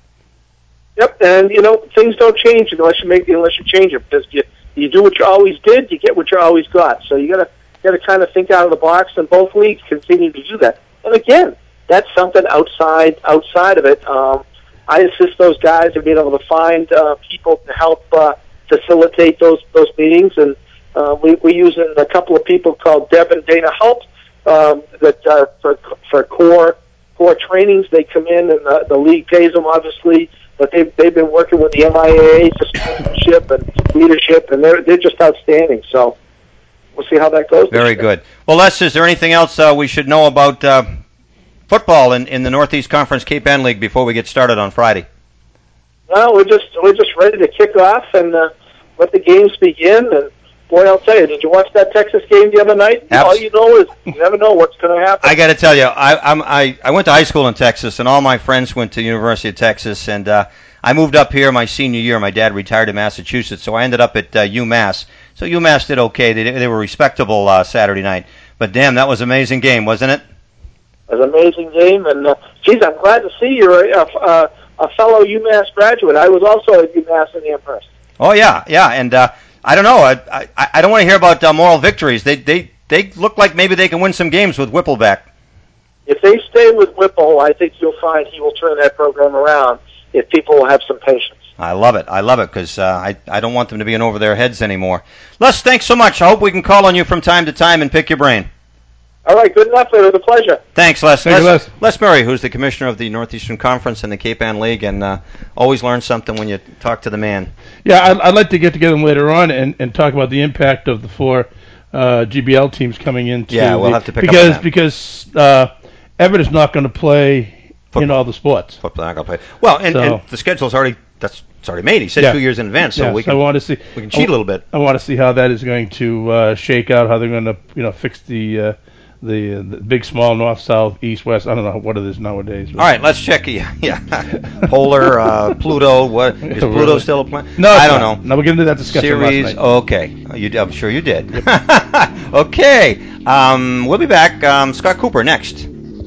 Yep, and you know things don't change unless you make unless you change it. Because you you do what you always did, you get what you always got. So you gotta gotta kind of think out of the box, and both leagues continue to do that. And again, that's something outside outside of it. Um, I assist those guys in being able to find uh, people to help uh, facilitate those those meetings, and uh, we we're using a couple of people called Deb and Dana Halt um, that uh, for for core core trainings. They come in, and the, the league pays them, obviously. But they've, they've been working with the M I A A for sportsmanship and leadership, and they're, they're just outstanding. So we'll see how that goes. Very good. Well, Les, is there anything else uh, we should know about uh, football in, in the Northeast Conference Cape Ann League before we get started on Friday? Well, we're just we're just ready to kick off and uh, let the games begin. And boy, I'll tell you, did you watch that Texas game the other night? Abs- All you know is you never know what's going to happen. I got to tell you, I, I'm, I I went to high school in Texas, and all my friends went to University of Texas, and uh, I moved up here my senior year. My dad retired in Massachusetts, so I ended up at uh, UMass. So UMass did okay. They they were respectable uh, Saturday night. But damn, that was an amazing game, wasn't it? It was an amazing game, and uh, geez, I'm glad to see you're a, a, a fellow UMass graduate. I was also at UMass in Amherst. Oh yeah, yeah, and uh, I don't know. I I, I don't want to hear about uh, moral victories. They they they look like maybe they can win some games with Whipple back. If they stay with Whipple, I think you'll find he will turn that program around if people will have some patience. I love it. I love it because uh, I I don't want them to be in over their heads anymore. Les, thanks so much. I hope we can call on you from time to time and pick your brain. All right, good enough. It was a pleasure. Thanks, Les. Thank you, Les, Les. Les Murray, who's the commissioner of the Northeastern Conference and the Cape Ann League, and uh, always learn something when you talk to the man. Yeah, I'd, I'd like to get together later on and, and talk about the impact of the four uh, G B L teams coming into. Yeah, we'll the, have to pick because, up on that. Because uh, Everett is not going to play Football. in all the sports. Football not going to play. Well, and, So- and the schedule's already that's it's already made. He said Yeah. two years in advance, so Yeah, we so can I want to see, we can cheat a little bit. I want to see how that is going to uh, shake out. How they're going to, you know, fix the uh, the, uh, the big, small, north, south, east, west. I don't know what it is nowadays. All right, let's check. Yeah, yeah. Polar, uh, Pluto. What is Pluto Really? still a planet? No, I it's don't not. know. No, we're getting into that discussion Series. last night. Okay, you, I'm sure you did. Okay, um, we'll be back. Um, Scott Cooper next.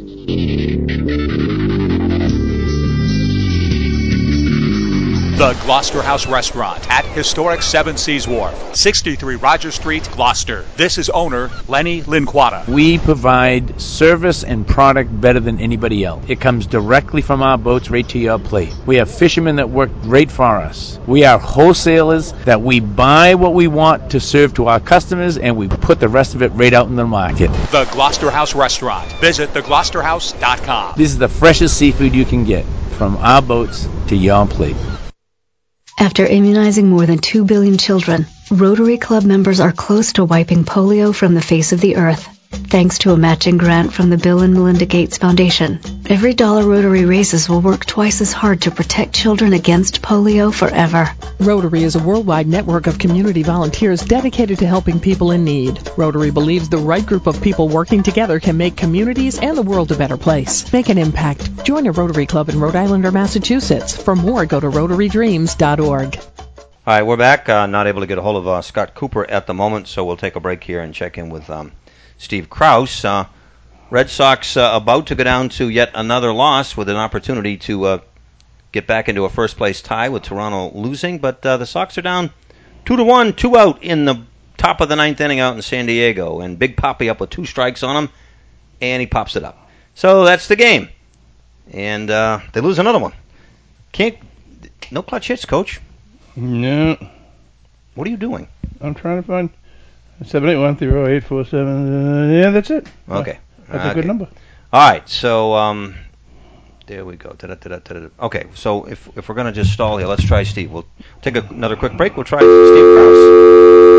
The Gloucester House Restaurant at historic Seven Seas Wharf, sixty-three Roger Street, Gloucester. This is owner Lenny Linquata. We provide service and product better than anybody else. It comes directly from our boats right to your plate. We have fishermen that work great for us. We are wholesalers that we buy what we want to serve to our customers, and we put the rest of it right out in the market. The Gloucester House Restaurant. Visit the gloucester house dot com. This is the freshest seafood you can get from our boats to your plate. After immunizing more than two billion children, Rotary Club members are close to wiping polio from the face of the earth, thanks to a matching grant from the Bill and Melinda Gates Foundation. Every dollar Rotary raises will work twice as hard to protect children against polio forever. Rotary is a worldwide network of community volunteers dedicated to helping people in need. Rotary believes the right group of people working together can make communities and the world a better place. Make an impact. Join a Rotary Club in Rhode Island or Massachusetts. For more, go to rotary dreams dot org. All right, we're back. Uh, not able to get a hold of uh, Scott Cooper at the moment, so we'll take a break here and check in with um, Steve Krause. Uh, Red Sox uh, about to go down to yet another loss with an opportunity to uh, get back into a first-place tie with Toronto losing, but uh, the Sox are down two to one, two out in the top of the ninth inning out in San Diego, and Big Papi up with two strikes on him, and he pops it up. So that's the game, and uh, they lose another one. Can't no clutch hits, Coach. No. What are you doing? I'm trying to find seven eight one zero eight four seven. Uh, yeah, that's it. Okay. That's okay. a good number. All right, so um, there we go. Da-da-da-da-da-da. Okay, so if if we're going to just stall here, let's try Steve. We'll take a, another quick break. We'll try Steve Krause.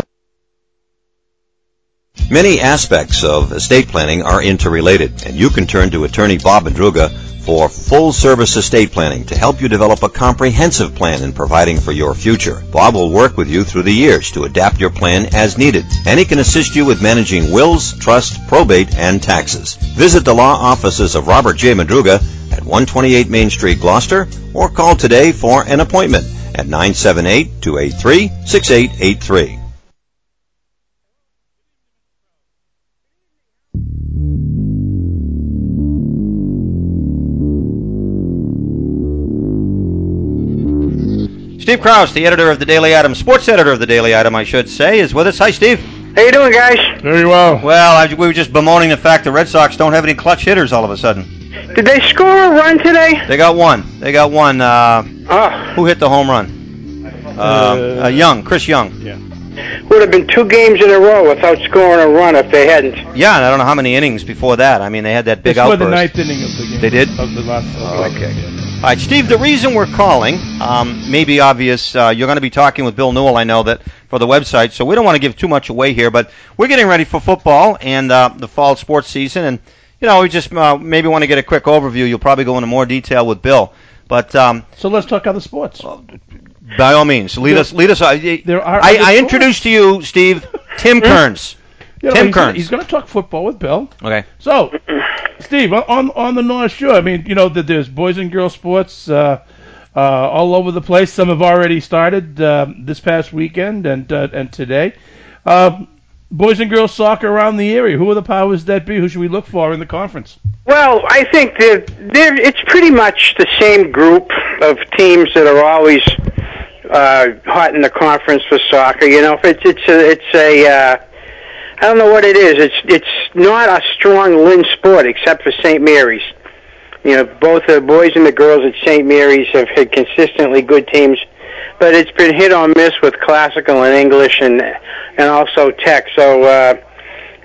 Many aspects of estate planning are interrelated, and you can turn to attorney Bob Madruga for full-service estate planning to help you develop a comprehensive plan in providing for your future. Bob will work with you through the years to adapt your plan as needed, and he can assist you with managing wills, trust, probate, and taxes. Visit the law offices of Robert J. Madruga at one twenty-eight Main Street, Gloucester, or call today for an appointment at nine seven eight, two eight three, six eight eight three. Steve Krause, the editor of the Daily Item, sports editor of the Daily Item, I should say, is with us. Hi, Steve. How you doing, guys? Very well. Well, I, we were just bemoaning the fact the Red Sox don't have any clutch hitters all of a sudden. Did they score a run today? They got one. They got one. Uh, Oh, who hit the home run? Uh, uh, Young, Chris Young. Yeah. would have been two games in a row without scoring a run if they hadn't. Yeah, and I don't know how many innings before that. I mean, they had that big They scored outburst. the ninth inning of the game. They did? Of the last. Oh, okay. All right, Steve, the reason we're calling um, may be obvious. Uh, you're going to be talking with Bill Newell, I know, that for the website, so we don't want to give too much away here, but we're getting ready for football and uh, the fall sports season, and, you know, we just uh, maybe want to get a quick overview. You'll probably go into more detail with Bill. But um, So let's talk other sports. By all means, lead There- us. Lead us. I, there are I, other I sports. introduced to you, Steve, Tim Kearns. You know, Tim he's gonna- Kearns. He's going to talk football with Bill. Okay. So, Steve, on on the North Shore, I mean, you know, that there's boys and girls sports uh, uh, all over the place. Some have already started uh, this past weekend and uh, and today. Uh, boys and girls soccer around the area. Who are the powers that be? Who should we look for in the conference? Well, I think they're, they're, it's pretty much the same group of teams that are always uh, hot in the conference for soccer. You know, if it's it's a, it's a uh, I don't know what it is. It's it's not a strong Lynn sport except for Saint Mary's. You know, both the boys and the girls at Saint Mary's have had consistently good teams, but it's been hit or miss with classical and English and and also tech. So uh,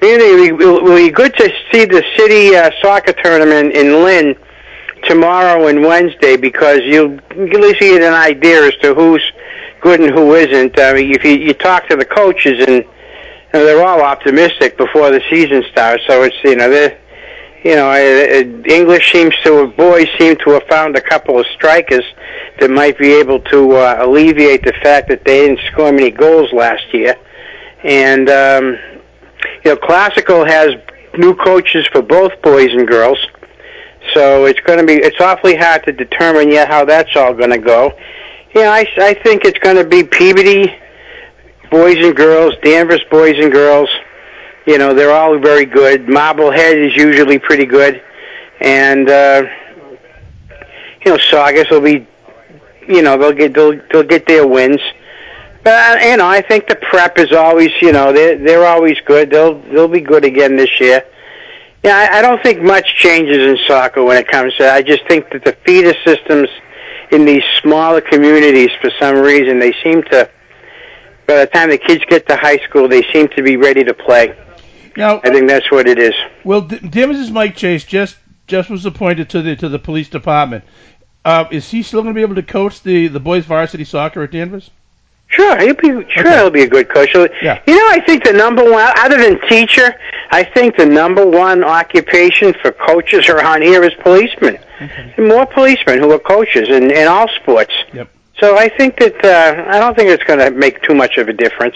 It will be good to see the city uh, soccer tournament in Lynn tomorrow and Wednesday, because you'll at least get an idea as to who's good and who isn't. I mean, if you, you talk to the coaches, and you know, they're all optimistic before the season starts. So it's you know they're you know uh, English seems to boys seem to have found a couple of strikers that might be able to uh, alleviate the fact that they didn't score many goals last year. And um, you know, Classical has new coaches for both boys and girls. So it's going to be, it's awfully hard to determine yet how that's all going to go. Yeah, I, I think it's going to be Peabody, boys and girls, Danvers, boys and girls. You know, they're all very good. Marblehead is usually pretty good. And, uh, you know, Saugus will be, you know, they'll get, they'll, they'll get their wins. But, you know, I think the Prep is always, you know, they're, they're always good. They'll, they'll be good again this year. Yeah, I, I don't think much changes in soccer when it comes to that. I just think that the feeder systems in these smaller communities, for some reason, they seem to, by the time the kids get to high school, they seem to be ready to play. Now, I think that's what it is. Well, D- Danvers' Mike Chase just just was appointed to the to the police department. Uh, is he still going to be able to coach the, the boys varsity soccer at Danvers? Sure, he'll be sure okay. he'll be a good coach. So, yeah. You know, I think the number one, other than teacher, I think the number one occupation for coaches around here is policemen. Okay. More policemen who are coaches in, in all sports. Yep. So I think that uh, I don't think it's going to make too much of a difference.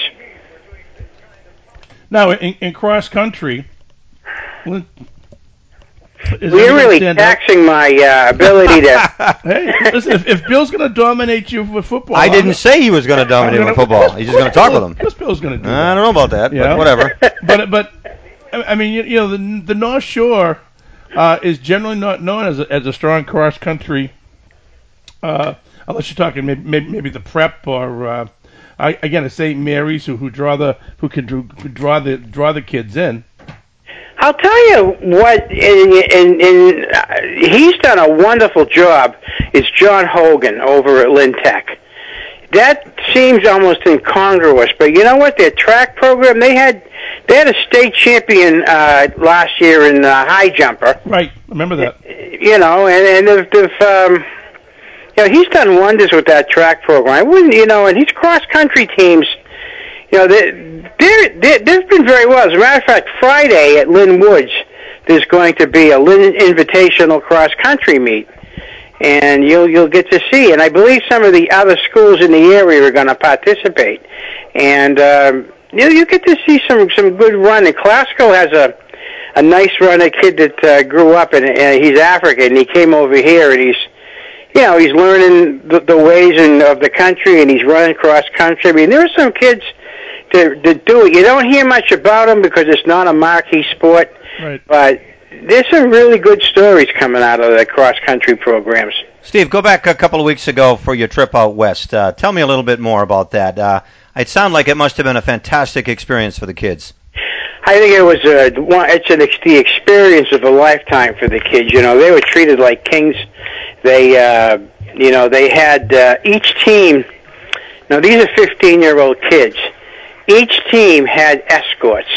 Now, in, in cross country, well, you're really taxing up? my uh, ability to. Hey, listen, if, if Bill's going to dominate you with football, I didn't say he was going to dominate with football. He's just going to talk with him. Of course, Bill's going to do I that. I don't know about that, you but know? whatever. but but I mean, you, you know, the the North Shore uh, is generally not known as a, as a strong cross country, uh, unless you're talking maybe maybe, maybe the Prep or uh, I, again a Saint Mary's who, who draw the who can draw, draw the draw the kids in. I'll tell you what, and, and, and uh, he's done a wonderful job, is John Hogan over at Lynn Tech. That seems almost incongruous, but you know what? Their track program, they had they had a state champion uh, last year in uh, high jumper. Right, remember that. You know, and, and if, if um, you know, he's done wonders with that track program. I wouldn't, you know, and his cross-country teams, you know, they're, they're, they're, they've been very well. As a matter of fact, Friday at Lynn Woods, there's going to be a Lynn Invitational cross-country meet, and you'll you'll get to see. And I believe some of the other schools in the area are going to participate. And um, you you get to see some some good running. Classical has a a nice runner, kid that uh, grew up and uh, he's African. And he came over here and he's. You know, he's learning the, the ways in, of the country, and he's running cross country. I mean, there are some kids that, that do it. You don't hear much about them because it's not a marquee sport. Right. But there's some really good stories coming out of the cross country programs. Steve, go back a couple of weeks ago for your trip out west. Uh, tell me a little bit more about that. Uh, it sounded like it must have been a fantastic experience for the kids. I think it was a, it's an, the experience of a lifetime for the kids. You know, they were treated like kings. They, uh, you know, they had uh, each team. Now these are fifteen-year-old kids. Each team had escorts.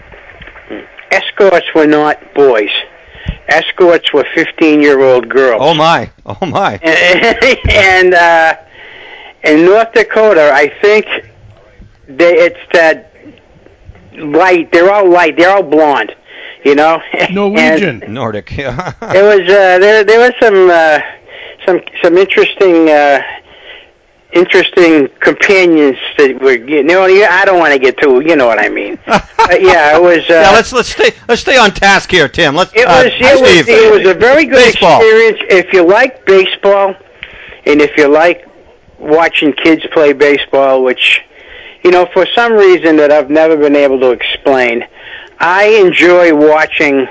Escorts were not boys. Escorts were fifteen-year-old girls. Oh my! Oh my! And uh, in North Dakota, I think they, it's that. Light, they're all light, they're all blonde, you know. Norwegian, and Nordic. Yeah. It was uh, there. There was some uh, some some interesting uh, interesting companions that were. You know, I don't want to get too. You know what I mean? But yeah, it was. Uh, yeah, let's let's stay let's stay on task here, Tim. Let's. It uh, was. It Steve. was. It was a very good baseball. experience. If you like baseball, and if you like watching kids play baseball, which. You know, for some reason that I've never been able to explain, I enjoy watching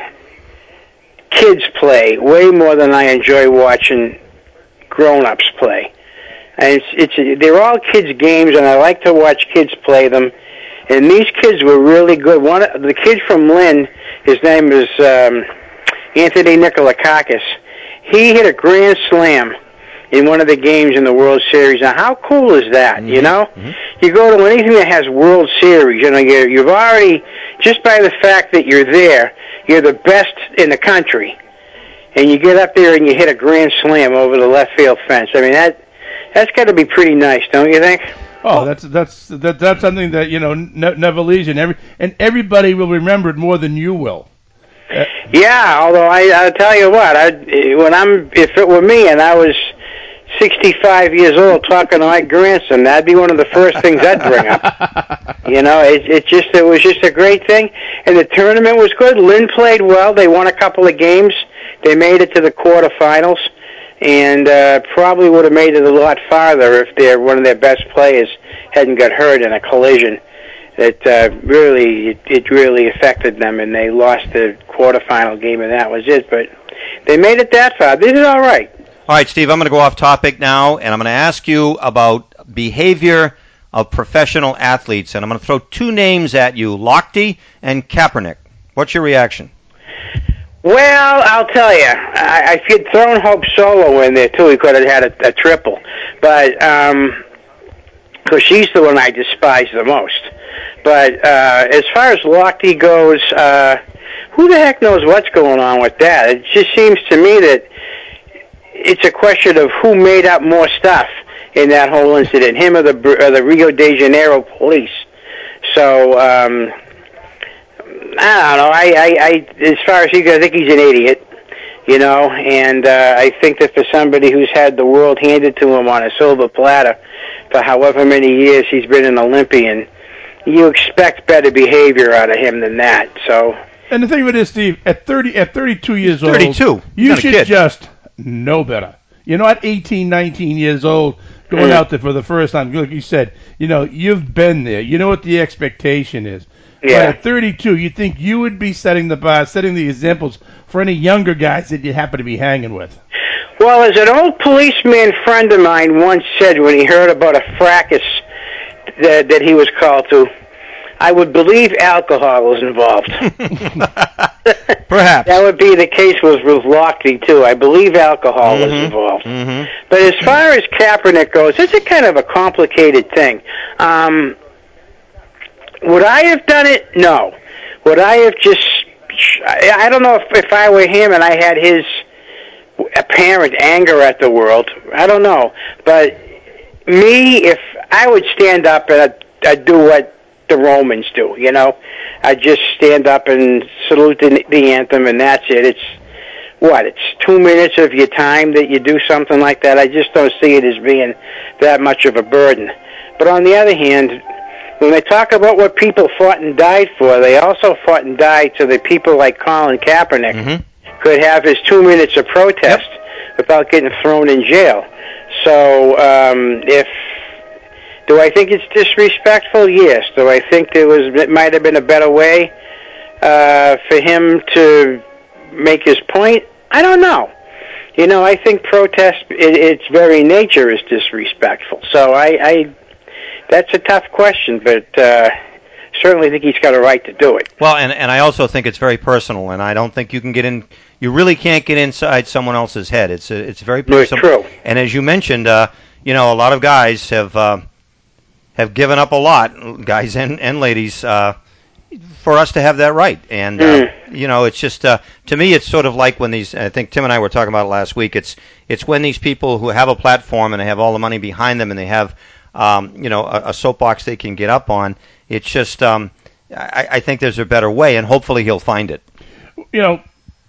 kids play way more than I enjoy watching grown-ups play. And it's, it's they're all kids' games, and I like to watch kids play them. And these kids were really good. One, the kid from Lynn, his name is um, Anthony Nikolakakis. He hit a grand slam in one of the games in the World Series. Now, how cool is that, mm-hmm. you know? Mm-hmm. You go to anything that has World Series, you know, you're, you've already, just by the fact that you're there, you're the best in the country, and you get up there and you hit a grand slam over the left field fence. I mean, that that's got to be pretty nice, don't you think? Oh, that's that's that, that's something that you know ne- never leaves you, and every and everybody will remember it more than you will. Uh, yeah, although I I'll tell you what, I when I'm if it were me and I was sixty-five years old talking to my grandson, that'd be one of the first things I'd bring up. You know, it it just it was just a great thing, and the tournament was good. Lynn played well. They won a couple of games. They made it to the quarterfinals, and uh, probably would have made it a lot farther if their one of their best players hadn't got hurt in a collision. It uh, really it, it really affected them, and they lost the quarterfinal game, and that was it. But they made it that far. They did all right. All right, Steve, I'm going to go off topic now, and I'm going to ask you about behavior of professional athletes, and I'm going to throw two names at you, Lochte and Kaepernick. What's your reaction? Well, I'll tell you, I, if you'd thrown Hope Solo in there, too, he could have had a, a triple. But, um, because she's the one I despise the most. But uh, as far as Lochte goes, uh, who the heck knows what's going on with that? It just seems to me that it's a question of who made up more stuff in that whole incident, him or the, or the Rio de Janeiro police. So, um, I don't know. I, I, I, as far as he goes, I think he's an idiot, you know, and uh, I think that for somebody who's had the world handed to him on a silver platter for however many years he's been an Olympian, you expect better behavior out of him than that. So. And the thing with this, Steve, at thirty, at thirty-two years old, thirty-two. you should just know better. You're not eighteen, nineteen years old going out there for the first time. Like you said, you know, you've been there. You know what the expectation is. Yeah. But at thirty-two, you think you would be setting the bar, setting the examples for any younger guys that you happen to be hanging with. Well, as an old policeman friend of mine once said when he heard about a fracas that, that he was called to, I would believe alcohol was involved. Perhaps. That would be the case with, with Lochte, too. I believe alcohol mm-hmm. was involved. Mm-hmm. But as far as Kaepernick goes, it's a kind of a complicated thing. Um, would I have done it? No. Would I have just... I, I don't know if, if I were him and I had his apparent anger at the world. I don't know. But me, if I would stand up and I'd, I'd do what the Romans do, you know. I just stand up and salute the, the anthem, and that's it. It's, what, it's two minutes of your time that you do something like that. I just don't see it as being that much of a burden. But on the other hand, when they talk about what people fought and died for, they also fought and died so that people like Colin Kaepernick mm-hmm. could have his two minutes of protest yep. without getting thrown in jail. So um, if... Do I think it's disrespectful? Yes. Do I think there was it might have been a better way uh, for him to make his point? I don't know. You know, I think protest, it, its very nature, is disrespectful. So I, I that's a tough question, but uh, certainly think he's got a right to do it. Well, and and I also think it's very personal, and I don't think you can get in. You really can't get inside someone else's head. It's a, it's very personal. True. And as you mentioned, uh, you know, a lot of guys have. Uh, have given up a lot, guys and, and ladies, uh, for us to have that right. And, uh, mm. you know, it's just, uh, to me, it's sort of like when these, I think Tim and I were talking about it last week, it's it's when these people who have a platform and they have all the money behind them and they have, um, you know, a, a soapbox they can get up on, it's just, um, I, I think there's a better way, and hopefully he'll find it. You know,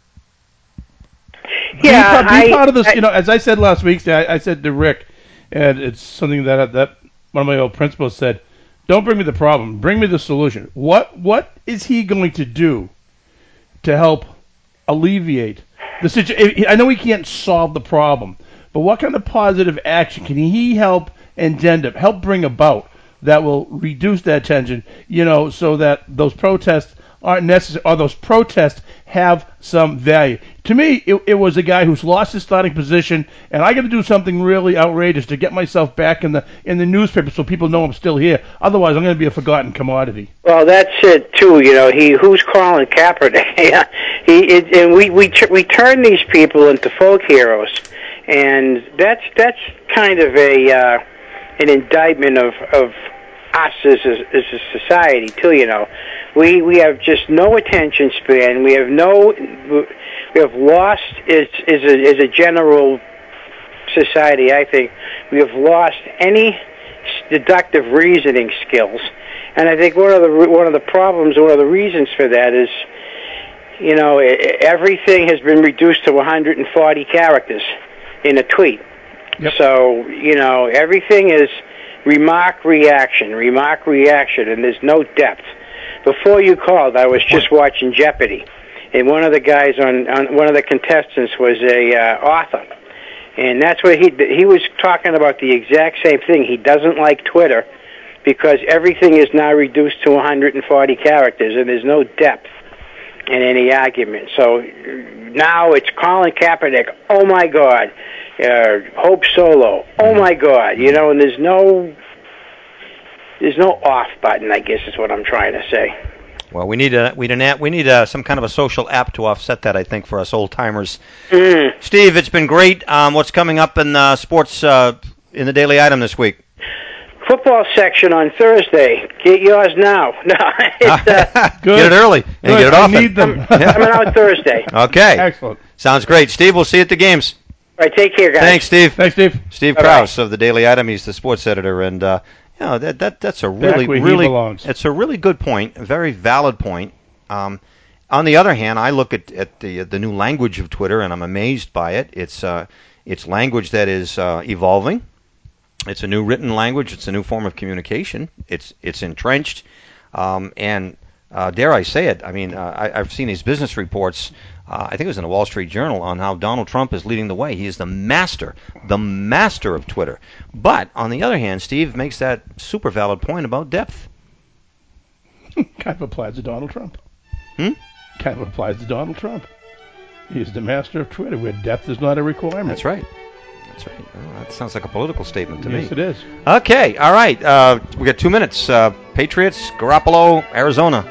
yeah, be, be I, part of this, I, you know, as I said last week, I, I said to Rick, and it's something that that one of my old principals said, don't bring me the problem, bring me the solution. What What is he going to do to help alleviate the situation? I know he can't solve the problem, but what kind of positive action can he help engender, help bring about that will reduce that tension, you know, so that those protests aren't necessary, or those protests have some value. To me, it, it was a guy who's lost his starting position, and I got to do something really outrageous to get myself back in the in the newspaper so people know I'm still here. Otherwise, I'm going to be a forgotten commodity. Well, that's it too. You know, he who's calling Kaepernick? he it, and we we we turn these people into folk heroes, and that's that's kind of a uh, an indictment of of us as a, as a society too. You know. We we have just no attention span. We have no. We have lost is is a, is a general society. I think we have lost any deductive reasoning skills, and I think one of the one of the problems, one of the reasons for that is, you know, everything has been reduced to one hundred forty characters in a tweet. Yep. So, you know, everything is remark, reaction, remark, reaction, and there's no depth. Before you called, I was just watching Jeopardy, and one of the guys on, on one of the contestants was a uh, author, and that's what he he was talking about the exact same thing. He doesn't like Twitter because everything is now reduced to one hundred forty characters, and there's no depth in any argument. So now it's Colin Kaepernick, oh my God, uh, Hope Solo, oh my God, you know, and there's no there's no off button, I guess is what I'm trying to say. Well, we need a we need an we need a, some kind of a social app to offset that, I think, for us old timers. Mm. Steve, it's been great. Um, what's coming up in uh, sports uh, in the Daily Item this week? Football section on Thursday. Get yours now. No, it's, uh, Good. Get it early and Good. get it often. I need them. Coming out Thursday. Okay. Excellent. Sounds great. Steve, we'll see you at the games. All right, take care, guys. Thanks, Steve. Thanks, Steve. Steve Bye-bye. Krause of the Daily Item. He's the sports editor, and uh, you know that that that's a really Back where he really belongs. it's a really good point, a very valid point. Um, on the other hand, I look at, at the the new language of Twitter, and I'm amazed by it. It's uh, it's language that is uh, evolving. It's a new written language. It's a new form of communication. It's it's entrenched, um, and uh, dare I say it? I mean, uh, I, I've seen these business reports. Uh, I think it was in the Wall Street Journal on how Donald Trump is leading the way. He is the master, the master of Twitter. But on the other hand, Steve makes that super valid point about depth. Kind of applies to Donald Trump. Hmm? Kind of applies to Donald Trump. He's the master of Twitter, where depth is not a requirement. That's right. That's right. Oh, that sounds like a political statement to yes, me. Yes, it is. Okay, all right. Uh, we got two minutes. Uh, Patriots, Garoppolo, Arizona.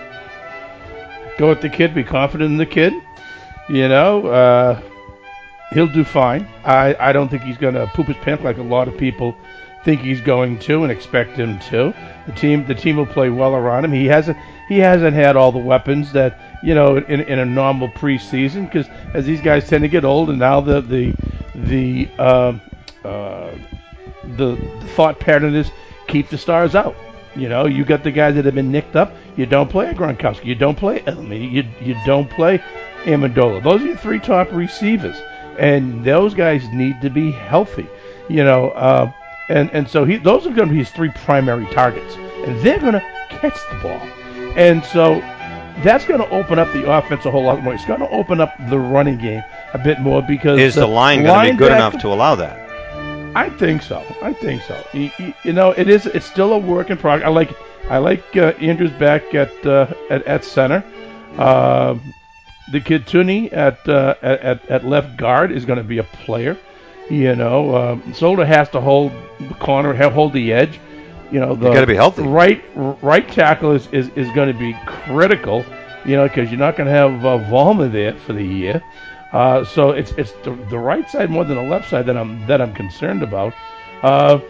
Go with the kid. Be confident in the kid. You know, uh, he'll do fine. I, I don't think he's going to poop his pants like a lot of people think he's going to and expect him to. The team the team will play well around him. He hasn't he hasn't had all the weapons that, you know, in, in a normal preseason, because as these guys tend to get old, and now the the the uh, uh, the, the thought pattern is keep the stars out. You know, you got the guys that have been nicked up. You don't play a Gronkowski. You don't play Edelman. You you don't play Amendola. Those are your three top receivers, and those guys need to be healthy. You know, uh, and and so he those are going to be his three primary targets, and they're going to catch the ball, and so that's going to open up the offense a whole lot more. It's going to open up the running game a bit more because is the, the line going to be good enough to allow that? I think so. I think so. You, you, you know, it is. It's still a work in progress. I like. I like uh, Andrews back at uh, at, at center. Uh, the kid Tooney at, uh, at at left guard is going to be a player. You know, um, Solder has to hold the corner, hold the edge. You know, the you got to be healthy. Right, right tackle is, is, is going to be critical. You know, because you're not going to have uh, Vollmer there for the year. Uh, so it's it's the, the right side more than the left side that I'm that I'm concerned about. Uh,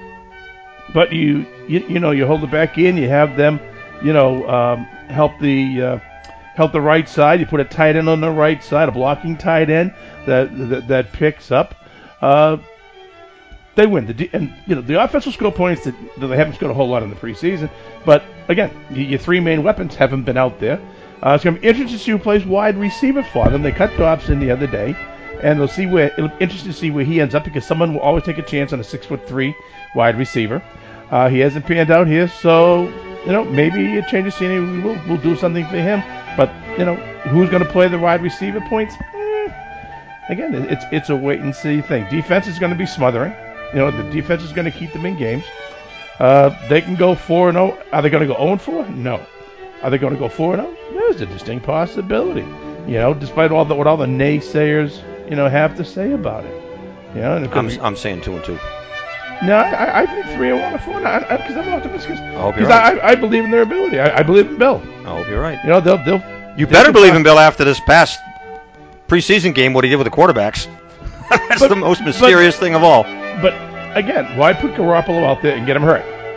but you, you you know you hold it back in. You have them, you know, um, help the uh, help the right side. You put a tight end on the right side, a blocking tight end that that, that picks up. Uh, they win. The de- and you know the offense will score points that, that they haven't scored a whole lot in the preseason. But again, your three main weapons haven't been out there. Uh, it's going to be interesting to see who plays wide receiver for them. They cut Dobson the other day, and they'll see where. It'll be interesting to see where he ends up, because someone will always take a chance on a six foot three wide receiver. Uh, he hasn't panned out here, so you know maybe a change of scenery. We will we'll do something for him. But you know who's going to play the wide receiver points? Eh, again, it's it's a wait and see thing. Defense is going to be smothering. You know the defense is going to keep them in games. Uh, they can go four and zero. Are they going to go zero and four? No. Are they going to go four and zero? There's a distinct possibility. You know, despite all the what all the naysayers you know have to say about it. You know, and it I'm be, I'm saying two and two. No, I, I think three and one or four. Because I'm optimistic. I hope you're right. I, I believe in their ability. I, I believe in Bill. I hope you're right. You know, they'll they'll. You they'll better believe in Bill after this past preseason game. What he did with the quarterbacks. That's but, the most mysterious but, thing of all. But again, why put Garoppolo out there and get him hurt?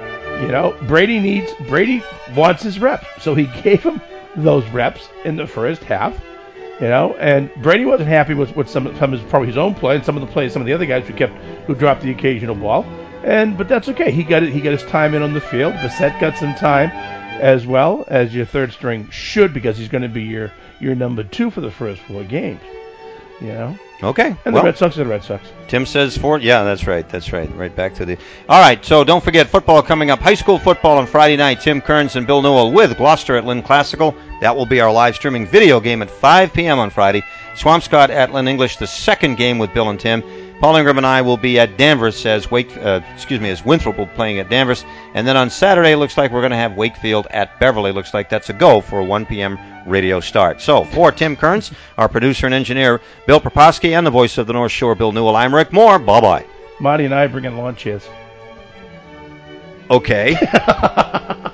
You know, Brady needs Brady wants his reps, so he gave him those reps in the first half. You know, and Brady wasn't happy with, with some, some of his, probably his own play and some of the plays, some of the other guys who kept who dropped the occasional ball. And but that's okay. He got it. He got his time in on the field. Bissett got some time as well as your third string should, because he's going to be your your number two for the first four games. You know. Okay. And well, the Red Sox are the Red Sox. Tim says four. Yeah, that's right. That's right. Right back to the. All right. So don't forget football coming up. High school football on Friday night. Tim Kearns and Bill Newell with Gloucester at Lynn Classical. That will be our live streaming video game at five p.m. on Friday. Swampscott at Lynn English, the second game with Bill and Tim. Paul Ingram and I will be at Danvers as Wake. Uh, excuse me, as Winthrop will be playing at Danvers. And then on Saturday, it looks like we're going to have Wakefield at Beverly. Looks like that's a go for a one p.m. radio start. So for Tim Kearns, our producer and engineer, Bill Proposki, and the voice of the North Shore, Bill Newell, I'm Rick Moore. Bye-bye. Marty and I bring in lawn chairs. Okay.